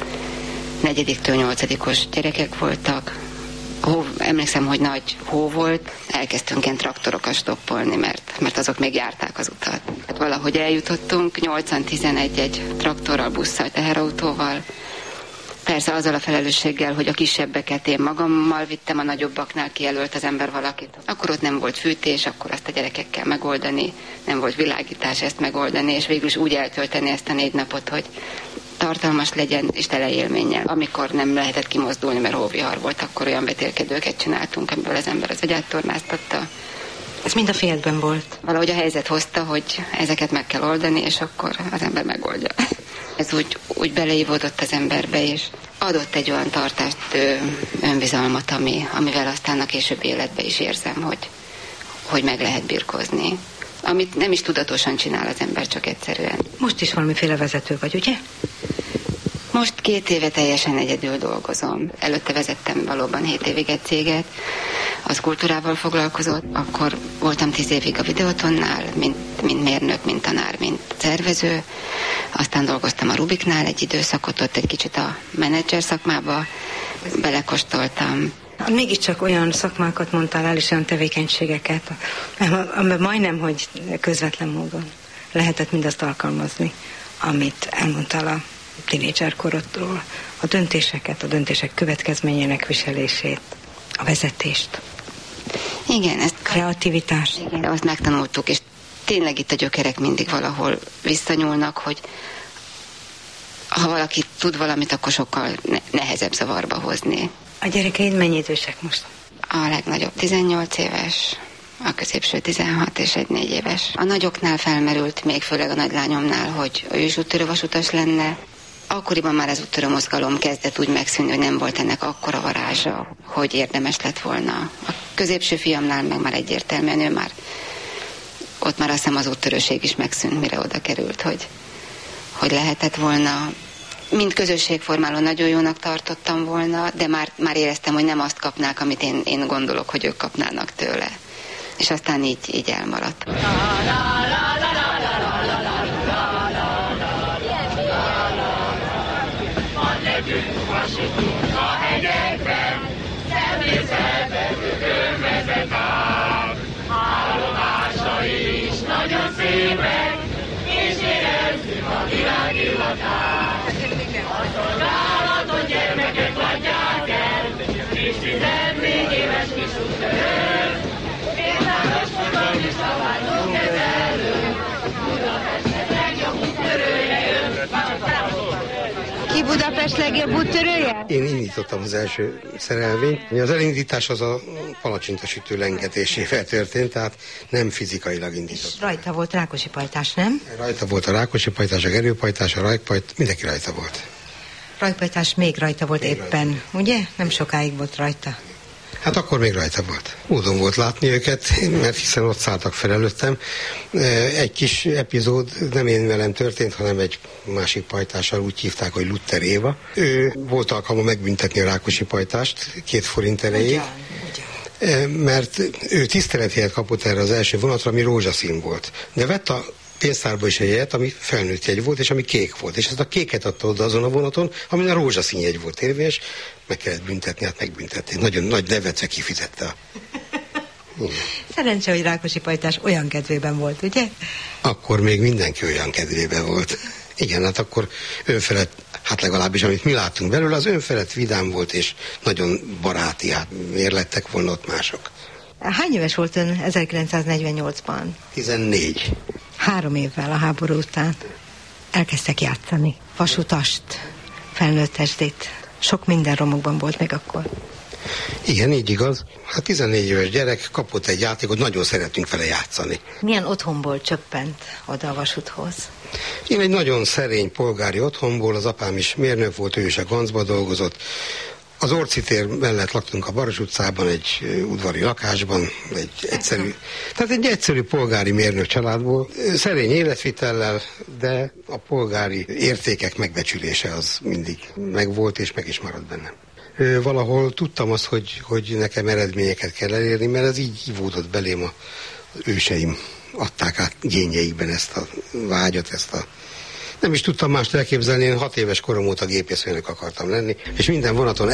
4-től 8-os gyerekek voltak. Emlékszem, hogy nagy hó volt, elkezdtünk ilyen traktorokat stoppolni, mert azok még járták az utat. Hát valahogy eljutottunk, 8-11 egy traktorral, busszal, teherautóval. Persze azzal a felelősséggel, hogy a kisebbeket én magammal vittem, a nagyobbaknál kijelölt az ember valakit. Akkor ott nem volt fűtés, akkor azt a gyerekekkel megoldani, nem volt világítás, ezt megoldani, és végül is úgy eltölteni ezt a 4 napot, hogy tartalmas legyen és tele élménnyel. Amikor nem lehetett kimozdulni, mert hóvihar volt, akkor olyan vetélkedőket csináltunk, amiből az ember az agyát tornáztatta. Ez mind a fejedben volt? Valahogy a helyzet hozta, hogy ezeket meg kell oldani, és akkor az ember megoldja. Ez úgy beleívódott az emberbe, és adott egy olyan tartást, önbizalmat, amivel aztán a későbbi életben is érzem, hogy meg lehet birkózni. Amit nem is tudatosan csinál az ember, csak egyszerűen. Most is valamiféle vezető vagy, ugye? Most 2 éve teljesen egyedül dolgozom. Előtte vezettem valóban 7 évig egy céget, az kultúrával foglalkozott. Akkor voltam 10 évig a Videótonnál, mint mérnök, mint tanár, mint szervező. Aztán dolgoztam a Rubiknál egy időszakot, ott egy kicsit a menedzser szakmába belekóstoltam. Mégiscsak olyan szakmákat mondtál el, és olyan tevékenységeket, amiben majdnem, hogy közvetlen módon lehetett mindazt alkalmazni, amit elmondtál a tínédzserkorodról, a döntéseket, a döntések következményének viselését, a vezetést. Igen, ezt kreativitás. Igen, azt megtanultuk, és tényleg itt a gyökerek mindig valahol visszanyúlnak, hogy ha valaki tud valamit, akkor sokkal nehezebb zavarba hozni. A gyerekeid mennyi idősek most? A legnagyobb 18 éves, a középső 16 és egy 4 éves. A nagyoknál felmerült, még főleg a nagylányomnál, hogy ő is úttörővasutas lenne. Akkoriban már az úttörő mozgalom kezdett úgy megszűnni, hogy nem volt ennek akkora varázsa, hogy érdemes lett volna. A középső fiamnál meg már egyértelműen ott már azt hiszem az úttörőség is megszűnt, mire oda került, hogy lehetett volna. Mint közösségformáló nagyon jónak tartottam volna, de már éreztem, hogy nem azt kapnák, amit én gondolok, hogy ők kapnának tőle. És aztán így elmaradt. A hegyekben, szemlészedben, önvezet át. Állomásai is nagyon szépek, és érezzük a világ illatát. A szolgálaton gyermekek adják el, és 14 éves kis úttörők, pénzáros fogalmi szabályzó kezelő, Budapest legjobb úttörője jön. Ki Budapest legjobb úttörője? Én indítottam az első szerelvényt. Az elindítás az a palacsintasütő lengetésével történt, tehát nem fizikailag indítottam. És rajta volt Rákosipajtás, nem? Rajta volt a Rákosipajtás, a Gerőpajtás, a Rajkpajt, mindenki rajta volt. Rajkpajtás még rajta volt még éppen, rajta. Ugye? Nem sokáig volt rajta. Hát akkor még rajta volt. Módon volt látni őket, mert hiszen ott szálltak fel előttem. Egy kis epizód nem én velem történt, hanem egy másik pajtással, úgy hívták, hogy Luther Éva. Ő volt alkalma megbüntetni a Rákosipajtást 2 forint erejéig. Mert ő tiszteletjelet kapott erre az első vonatra, ami rózsaszín volt. De vett a pénztárba is egy jegyet, ami felnőtt jegy volt, és ami kék volt. És ezt a kéket adta oda azon a vonaton, amin a rózsaszín jegy volt érvényes, meg kellett büntetni, hát megbüntették. Nagyon nagy nevetve kifizette a... Szerencse, hogy Rákosipajtás olyan kedvében volt, ugye? Akkor még mindenki olyan kedvében volt. Igen, hát akkor önfelett, hát legalábbis amit mi láttunk belőle, az önfelett vidám volt, és nagyon baráti, hát miért lettek volna ott mások. Hány éves volt ön 1948-ban? 14. 3 évvel a háború után elkezdtek játszani. Vasutast, felnőtt testét. Sok minden romokban volt még akkor. Igen, így igaz. Hát 14 éves gyerek kapott egy játékot, nagyon szeretünk vele játszani. Milyen otthonból csöppent oda a vasúthoz? Én egy nagyon szerény polgári otthonból, az apám is mérnök volt, ő is a Gancba dolgozott. Az Orci tér mellett laktunk a Baros utcában, egy udvari lakásban, egy egyszerű polgári mérnök családból, szerény életvitellel, de a polgári értékek megbecsülése az mindig megvolt és meg is maradt bennem. valahol tudtam azt, hogy nekem eredményeket kell elérni, mert ez így ivódott belém, az őseim adták át génjeikben ezt a vágyat, nem is tudtam mást elképzelni, én 6 éves korom óta gépészmérnök akartam lenni, és minden vonaton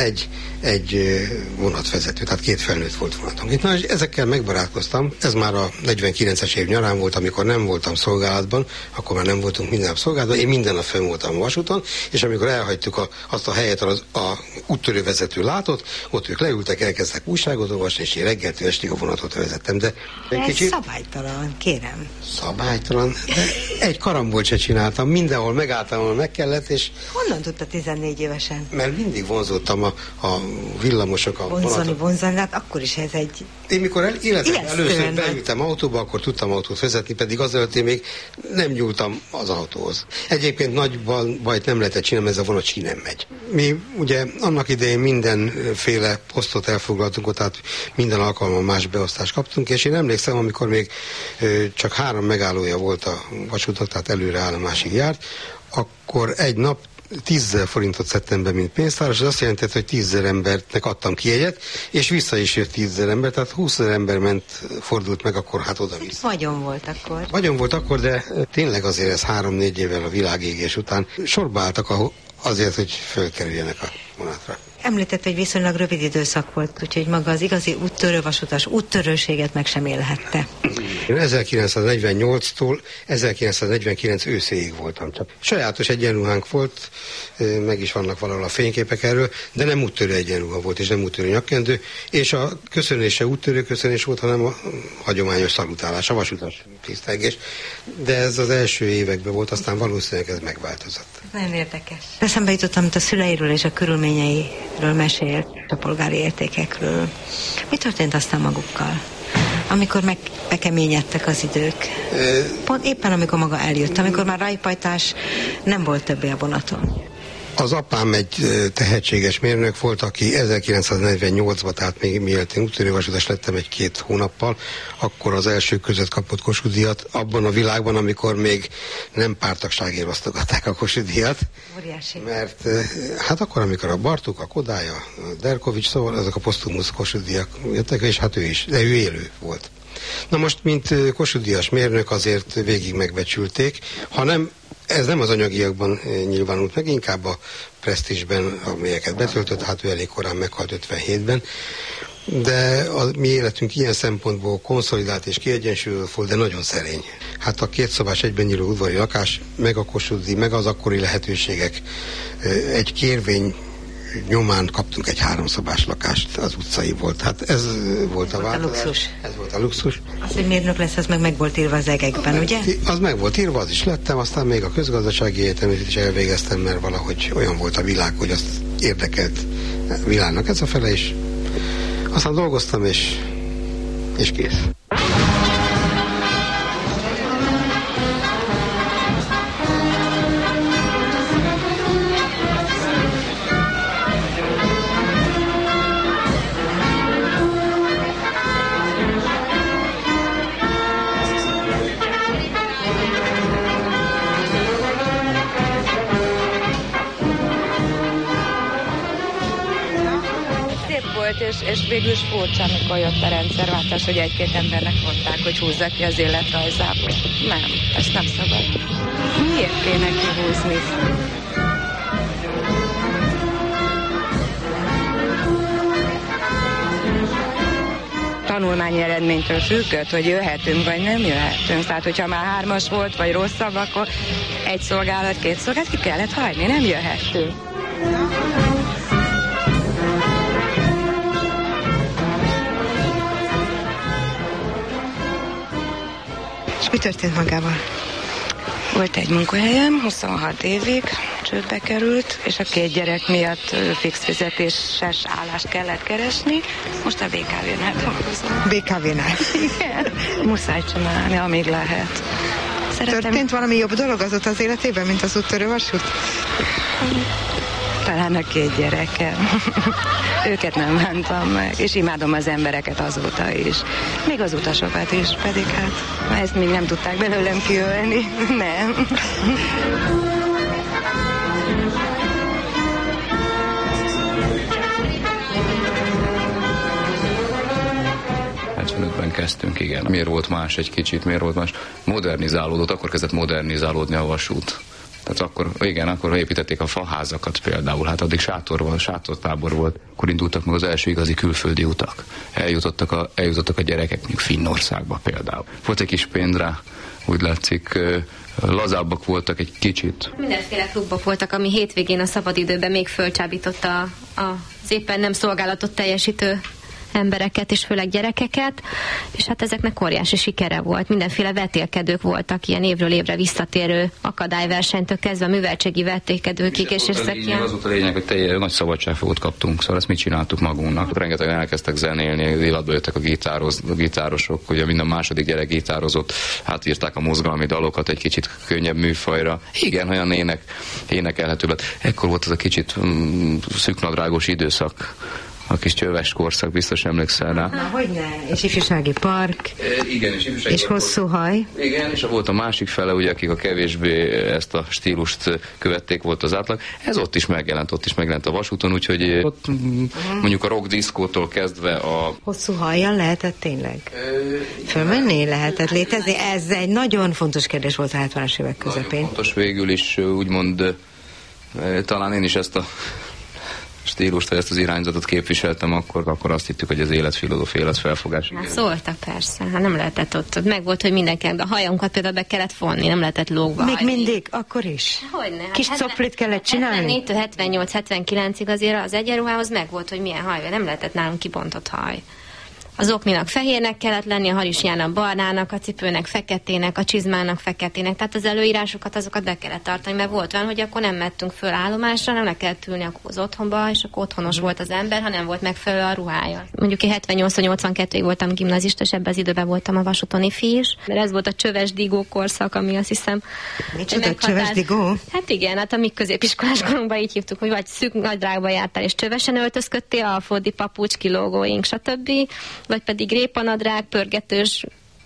egy vonatvezető, tehát 2 felnőtt volt vonatonként. Na, és ezekkel megbarátkoztam, ez már a 49-es év nyarán volt, amikor nem voltam szolgálatban, akkor már nem voltunk minden nap szolgálatban, én minden nap fenn voltam a vasúton, és amikor elhagytuk azt a helyet, a úttörővezető látott, ott ők leültek, elkezdtek újságot olvasni, és én reggeltől estig a vonatot vezettem. De kicsit szabálytalan, kérem. Szabálytalan, de egy karambolt se csináltam, mindenhol megálltam, ahol meg kellett, és... Honnan tudta 14 évesen? Mert mindig vonzódtam a villamosok, a vonzani, hát akkor is ez egy... Én mikor életemben először beültem autóba, akkor tudtam autót vezetni, pedig azelőtt én még nem nyúltam az autóhoz. Egyébként nagy bajt nem lehetett csinálni, ez a vonat sínen megy. Mi ugye annak idején mindenféle posztot elfoglaltunk, tehát minden alkalommal más beosztást kaptunk, és én emlékszem, amikor még csak 3 megállója volt a vasútnak, tehát előre állomásig járt, akkor egy nap 10 000 forintot szedtem be, mint pénztáros, az azt jelentett, hogy 10 000 embernek adtam ki jegyet, és vissza is jött 10 000 ember, tehát 20 000 ember fordult meg, akkor hát oda-vissza. Vagyon volt akkor. Vagyon volt akkor, de tényleg azért ez 3-4 évvel a világégés után sorba álltak azért, hogy fölkerüljenek a vonatra. Említett, hogy viszonylag rövid időszak volt, úgyhogy maga az igazi úttörővasutas úttörőséget meg sem élhette. Én 1948-tól 1949 őszéig voltam csak. Sajátos egyenruhánk volt, meg is vannak valahol a fényképek erről, de nem úttörő egyenruha volt, és nem úttörő nyakkendő, és a köszönése úttörő köszönés volt, hanem a hagyományos szalutálás, a vasutas tisztelgés. De ez az első években volt, aztán valószínűleg ez megváltozott. Nagyon érdekes. Eszembe jutottam, amit a szüleiről és a körülményeiről mesélt, a polgári értékekről. Mi történt aztán magukkal? Amikor bekeményedtek az idők. Pont éppen amikor maga eljött, amikor már rájpajtás nem volt többé a vonaton. Az apám egy tehetséges mérnök volt, aki 1948-ban, tehát még mielőtt én úttörővasutas lettem 1-2 hónappal, akkor az első között kapott Kossuth-díjat abban a világban, amikor még nem pártagságért osztogatták a Kossuth-díjat. Óriási. Mert hát akkor, amikor a Bartók, a Kodály, a Derkovics, szóval azok a posztumusz Kossuth-díjak jöttek, és hát ő is, de ő élő volt. Na most, mint Kossuth-díjas mérnök azért végig megbecsülték, hanem ez nem az anyagiakban nyilvánult meg, inkább a presztízsben, amelyeket betöltött, hát ő elég korán meghalt 57-ben, de a mi életünk ilyen szempontból konszolidált és kiegyensúlyozott volt, de nagyon szerény. Hát a 2 szobás egyben nyíló udvari lakás, meg a Kossuth-díj, meg az akkori lehetőségek, egy kérvény nyomán kaptunk egy 3 szobás lakást, az utcai volt. Hát ez volt a változás. Ez volt a luxus. Az, hogy mérnök lesz, az meg volt írva az egekben, ugye? Az meg volt írva, az is lettem, aztán még a közgazdasági egyetemet is elvégeztem, mert valahogy olyan volt a világ, hogy azt érdekelt a világnak ez a fele is. Aztán dolgoztam, és kész. És végül is furcsa, amikor jött a rendszerváltás, hogy 1-2 embernek mondták, hogy húzza ki az életrajzából. Nem, ezt nem szabad. Miért kéne kihúzni? Tanulmányi eredménytől függött, hogy jöhetünk, vagy nem jöhetünk. Tehát, hogyha már 3-as volt, vagy rosszabb, akkor 1 szolgálat, 2 szolgálat ki kellett hagyni, nem jöhettünk. És mi történt magával? Volt egy munkahelyem, 26 évig csődbe került, és a 2 gyerek miatt fix fizetéses állást kellett keresni. Most a BKV-nál dolgozom. BKV-nál? Igen, muszáj csinálni, amíg lehet. Történt valami jobb dolog azóta az életében, mint az úttörővasút? Talán a 2 gyerekem. Őket nem bántam meg, és imádom az embereket azóta is. Még az utasokat is, pedig hát ezt még nem tudták belőlem kiölni. Nem. kezdtünk, igen. Miért volt más egy kicsit, miért volt más? Modernizálódott, akkor kezdett modernizálódni a vasút. Tehát akkor építették a faházakat például, hát addig sátortábor volt. Akkor indultak meg az első igazi külföldi utak. Eljutottak a gyerekek mondjuk Finnországba például. Volt egy kis pénz rá, úgy látszik, lazábbak voltak egy kicsit. Mindenféle klubok voltak, ami hétvégén a szabadidőben még fölcsábította az éppen nem szolgálatot teljesítő embereket, és főleg gyerekeket, és hát ezeknek óriási sikere volt. Mindenféle vetélkedők voltak, ilyen évről évre visszatérő akadályversenytől kezdve a műveltségi vetélkedőkig, és ezek ilyen... Az volt a lényeg, hogy nagy szabadságfogot kaptunk, szóval ezt mit csináltuk magunknak. Rengetegen elkezdtek zenélni, életbe jöttek a gitárosok, ugye minden második gyerek gitározott, átírták a mozgalmi dalokat egy kicsit könnyebb műfajra. Igen, olyan énekelhető lett. Ekkor volt az a kicsit szűknadrágos időszak, a kis csöves korszak, biztos emlékszel rá. Na, hogyne? És ifjúsági park. Igen, és hosszú haj. Igen, és volt a másik fele, ugye, akik a kevésbé ezt a stílust követték, volt az átlag. Ez ott is megjelent a vasúton, úgyhogy ott mondjuk a rock diszkótól kezdve a... Hosszú hajjal lehetett tényleg? Fölmenni lehetett létezni? Ez egy nagyon fontos kérdés volt a 70-es évek közepén. Nagyon fontos, végül is úgymond talán én is ezt a stílust, vagy ezt az irányzatot képviseltem, akkor azt hittük, hogy az életfilozófia, életfelfogás. Hát szóltak persze, hát nem lehetett ott meg volt, hogy mindenkinek, a hajunkat például be kellett fonni, nem lehetett lógva. Még mindig? Akkor is? Hogyne. Kis coplit kellett csinálni? 74-től 78-79-ig azért az egyenruhához meg volt, hogy milyen haj, nem lehetett nálunk kibontott haj. Az okninak fehérnek kellett lenni, a harisnyának barnának, a cipőnek feketének, a csizmának feketének. Tehát az előírásokat, azokat be kellett tartani, mert volt olyan, hogy akkor nem mettünk föl állomásra, nem le kellett ülni az otthonba, és akkor otthonos volt az ember, ha nem volt megfelelő a ruhája. Mondjuk én 78-82-ig voltam gimnazista, és ebben az időben voltam a vasúton ifi is, mert ez volt a csöves digó korszak, ami azt hiszem... Micsoda csöves digó? Hát igen, hát a mi középiskolás korunkban így hívtuk, hogy vagy szűk nadrágba jártál, és csövesen öltözködtél, alföldi papucs, kilógóink, stb. Vagy pedig répanadrág, pörgetős,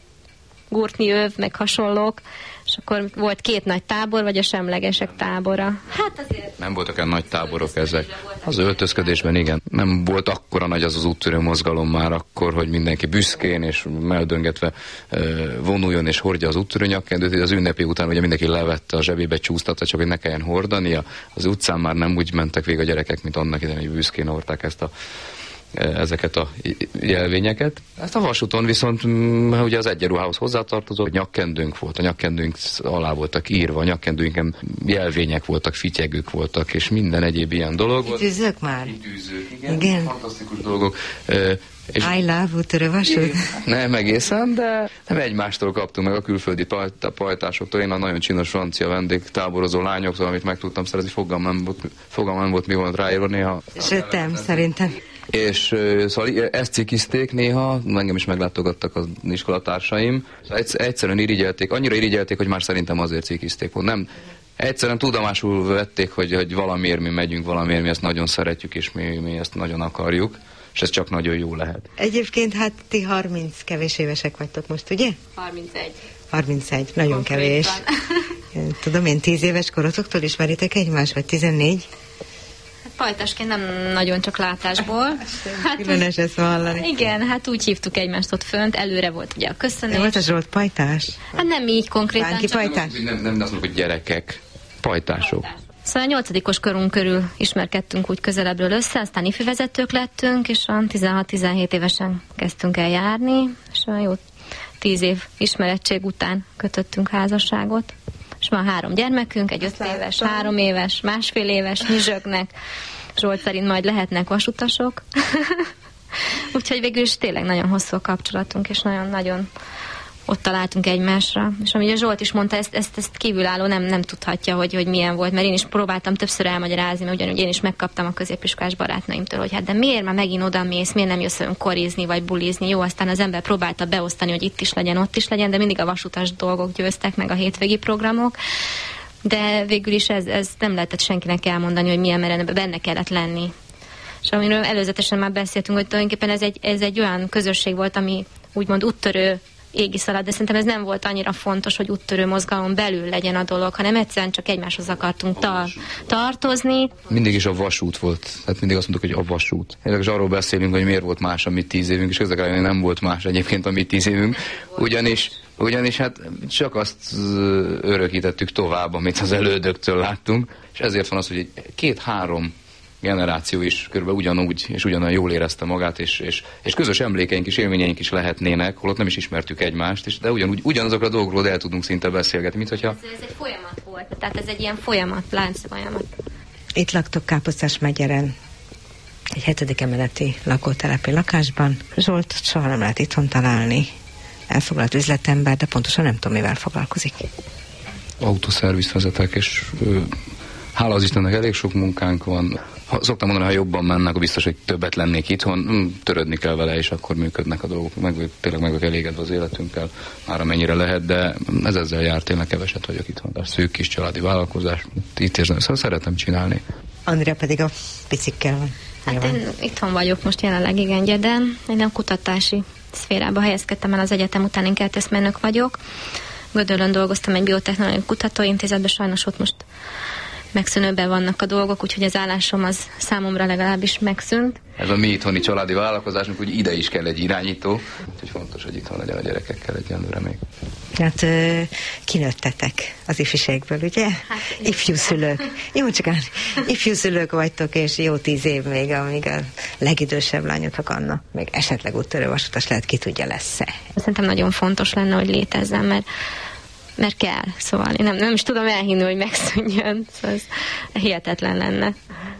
gurtniöv, meg hasonlók, és akkor volt két nagy tábor, vagy a semlegesek tábora. Hát azért... Nem voltak olyan nagy táborok ezek. Az öltözködésben igen. Nem volt akkora nagy az úttörő mozgalom már akkor, hogy mindenki büszkén és meldöngetve vonuljon és hordja az úttörő nyakkendőt. Az ünnepi után ugye mindenki levette a zsebébe, csúsztatta, csak hogy ne kelljen hordania. Az utcán már nem úgy mentek végig a gyerekek, mint annak idején, hogy büszkén hordták ezeket a jelvényeket. Ezt a vasúton viszont ugye az egyenruhához hozzátartozó nyakkendőnk volt, a nyakkendőnk alá voltak írva, a nyakkendőnken jelvények voltak, fityegők voltak, és minden egyéb ilyen dolog volt. Kitűzők már? Kitűzők, igen. Fantasztikus dolgok. I love úttörő vasút? Nem egészen, de nem egymástól kaptunk meg a külföldi pajtásoktól. Én a nagyon csinos francia vendégtáborozó lányoktól, amit meg tudtam szerezni, fogalmam nem volt, mi volt ráírva néha. Sötem, szerintem. És szóval ezt cikizték néha, engem is meglátogattak az iskolatársaim. Szóval egyszerűen annyira irigyelték, hogy már szerintem azért cikizték. Nem, egyszerűen tudomásul vették, hogy valamiért mi megyünk, valamiért mi ezt nagyon szeretjük, és mi ezt nagyon akarjuk, és ez csak nagyon jó lehet. Egyébként hát ti 30 kevés évesek vagytok most, ugye? 31. 31, nagyon konkrétan. Kevés. Tudom én, 10 éves korotoktól ismeritek egymást, vagy 14? Pajtasként nem nagyon, csak látásból. Hát különös ezt hallani. Igen, hát úgy hívtuk egymást ott fönt, előre volt ugye a köszönés. Volt a Zsolt pajtás? Hát nem így konkrétan. Bánki pajtás? Nem azt mondjuk, hogy gyerekek, pajtások. Szóval a 8-os korunk körül ismerkedtünk úgy közelebbről össze, aztán ifivezetők lettünk, és a 16-17 évesen kezdtünk el járni, és a jó 10 év ismerettség után kötöttünk házasságot. És van 3 gyermekünk, egy 5 éves, 3 éves, másfél éves, nyizsögnek. Zsolt szerint majd lehetnek vasutasok. Úgyhogy végül is tényleg nagyon hosszú a kapcsolatunk, és nagyon-nagyon ott találtunk egymásra. És amíg a Zsolt is mondta, ezt kívülálló nem tudhatja, hogy milyen volt, mert én is próbáltam többször elmagyarázni, mert ugyanúgy én is megkaptam a középiskolás barátnaimtól, hogy hát de miért már megint oda mész, miért nem jössz olyan korizni vagy bulizni. Jó, aztán az ember próbálta beosztani, hogy itt is legyen, ott is legyen, de mindig a vasutas dolgok győztek, meg a hétvégi programok. De végül is ez nem lehetett senkinek elmondani, hogy milyen, mert benne kellett lenni. És amiről előzetesen már beszéltünk, hogy tulajdonképpen ez egy olyan közösség volt, ami úgymond úttörő égisz alatt, de szerintem ez nem volt annyira fontos, hogy úttörő mozgalom belül legyen a dolog, hanem egyszerűen csak egymáshoz akartunk tartozni. Mindig is a vasút volt, tehát mindig azt mondtuk, hogy a vasút. És arról beszélünk, hogy miért volt más a mi 10 évünk, és ezekre nem volt más egyébként a mi 10 évünk, ugyanis hát csak azt örökítettük tovább, amit az elődöktől láttunk, és ezért van az, hogy 2-3 generáció is körülbelül ugyanúgy és ugyanolyan jól érezte magát, és közös emlékeink és élményeink is lehetnének, holott nem is ismertük egymást, de ugyanazokra a dolgokról el tudunk szinte beszélgetni, mint hogyha... Ez egy folyamat volt, tehát ez egy ilyen folyamat, láncfolyamat. Itt laktok Káposztás megyeren, egy 7. emeleti lakótelepi lakásban. Zsolt soha nem lehet itthon találni. Elfoglalt üzletember, de pontosan nem tudom, mivel foglalkozik. Autószervizt vezetek, és hála az Istennek elég sok munkánk van. Szoktam mondani, ha jobban mennek, akkor biztos, hogy többet lennék itthon. Törődni kell vele, és akkor működnek a dolgok. Tényleg meg vagyok elégedve az életünkkel, már amennyire lehet, de ez ezzel jár, tényleg keveset vagyok itthon. De szűk kis családi vállalkozás, itt érzem, szóval szeretem csinálni. Andrea pedig a picikkel van. Hát én itthon vagyok most jelenleg, igen, de én a kutatási szférába helyezkedtem el az egyetem után, én kertészmérnök vagyok. Gödöllön dolgoztam egy biotechnológiai kutatóintézetben, sajnos ott most megszűnőben vannak a dolgok, úgyhogy az állásom az számomra legalábbis megszűnt. Ez a mi itthoni családi vállalkozásunk, hogy ide is kell egy irányító, úgyhogy fontos, hogy itthon legyen a gyerekekkel egyenlőre még. Hát kinőttetek az ifjúségből, ugye? Hát, ifjú szülők. Jó, csak ifjú szülők vagytok, és jó 10 év még, amíg a legidősebb lányotok Anna még esetleg úttörő vasutas lehet, ki tudja, lesz-e. Szerintem nagyon fontos lenne, hogy létezzen, mert kell, szóval én nem is tudom elhinni, hogy megszűnjön, szóval ez hihetetlen lenne.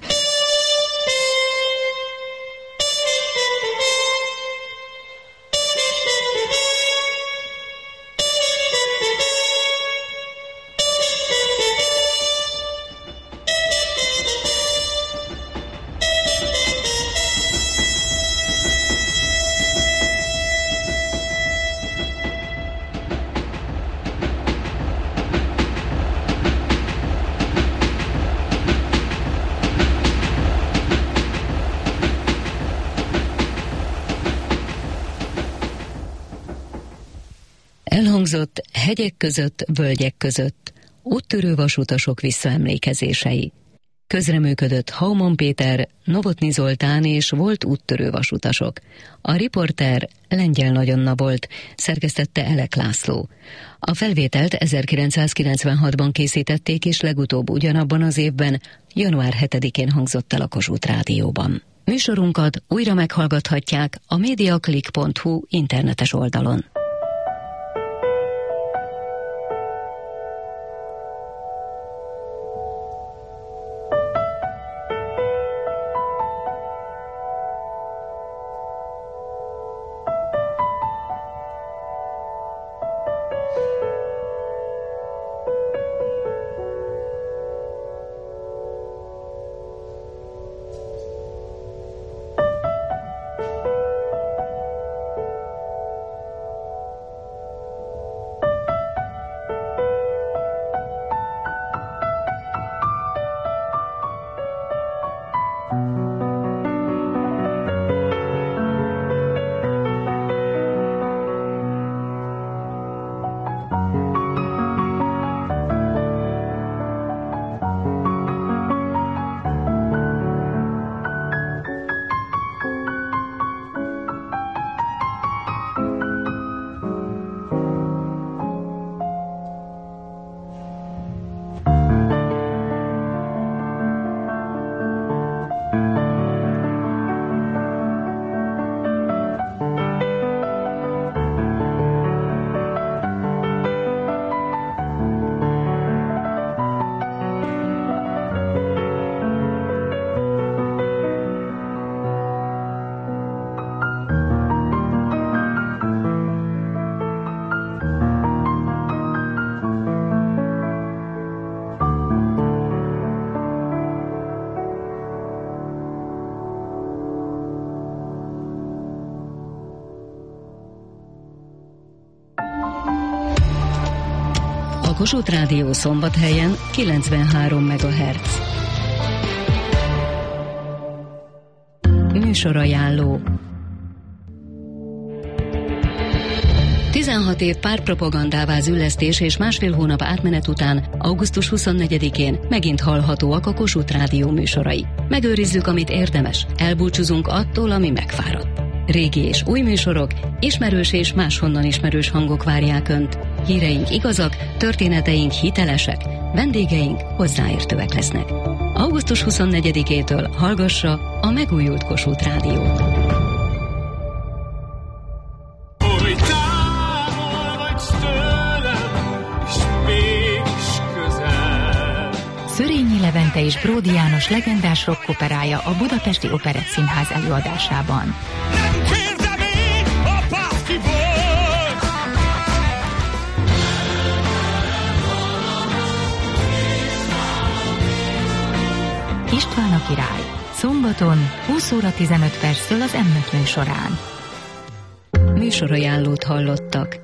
Elhangzott hegyek között, völgyek között, úttörő vasutasok visszaemlékezései. Közreműködött Hauman Péter, Novotny Zoltán és volt úttörő vasutasok. A riporter Lengyel Nagyonna volt, szerkesztette Elek László. A felvételt 1996-ban készítették, és legutóbb ugyanabban az évben, január 7-én hangzott el a Kossuth Rádióban. Műsorunkat újra meghallgathatják a mediaclick.hu internetes oldalon. A Kossuth Rádió Szombathelyen 93 MHz. Műsorajánló. 16 év pártpropagandává züllesztés és másfél hónap átmenet után augusztus 24-én megint hallhatóak a Kossuth Rádió műsorai. Megőrizzük, amit érdemes, elbúcsúzunk attól, ami megfáradt. Régi és új műsorok, ismerős és máshonnan ismerős hangok várják Önt. Híreink igazak, történeteink hitelesek, vendégeink hozzáértőek lesznek. Augusztus 24-től hallgassa a megújult Kossuth Rádiót. Szörényi Levente és Bródi János legendás rockoperája a Budapesti Operett Színház előadásában. István a király. Szombaton 20 óra 15 perctől az M5 műsorán. Műsorajánlót hallottak.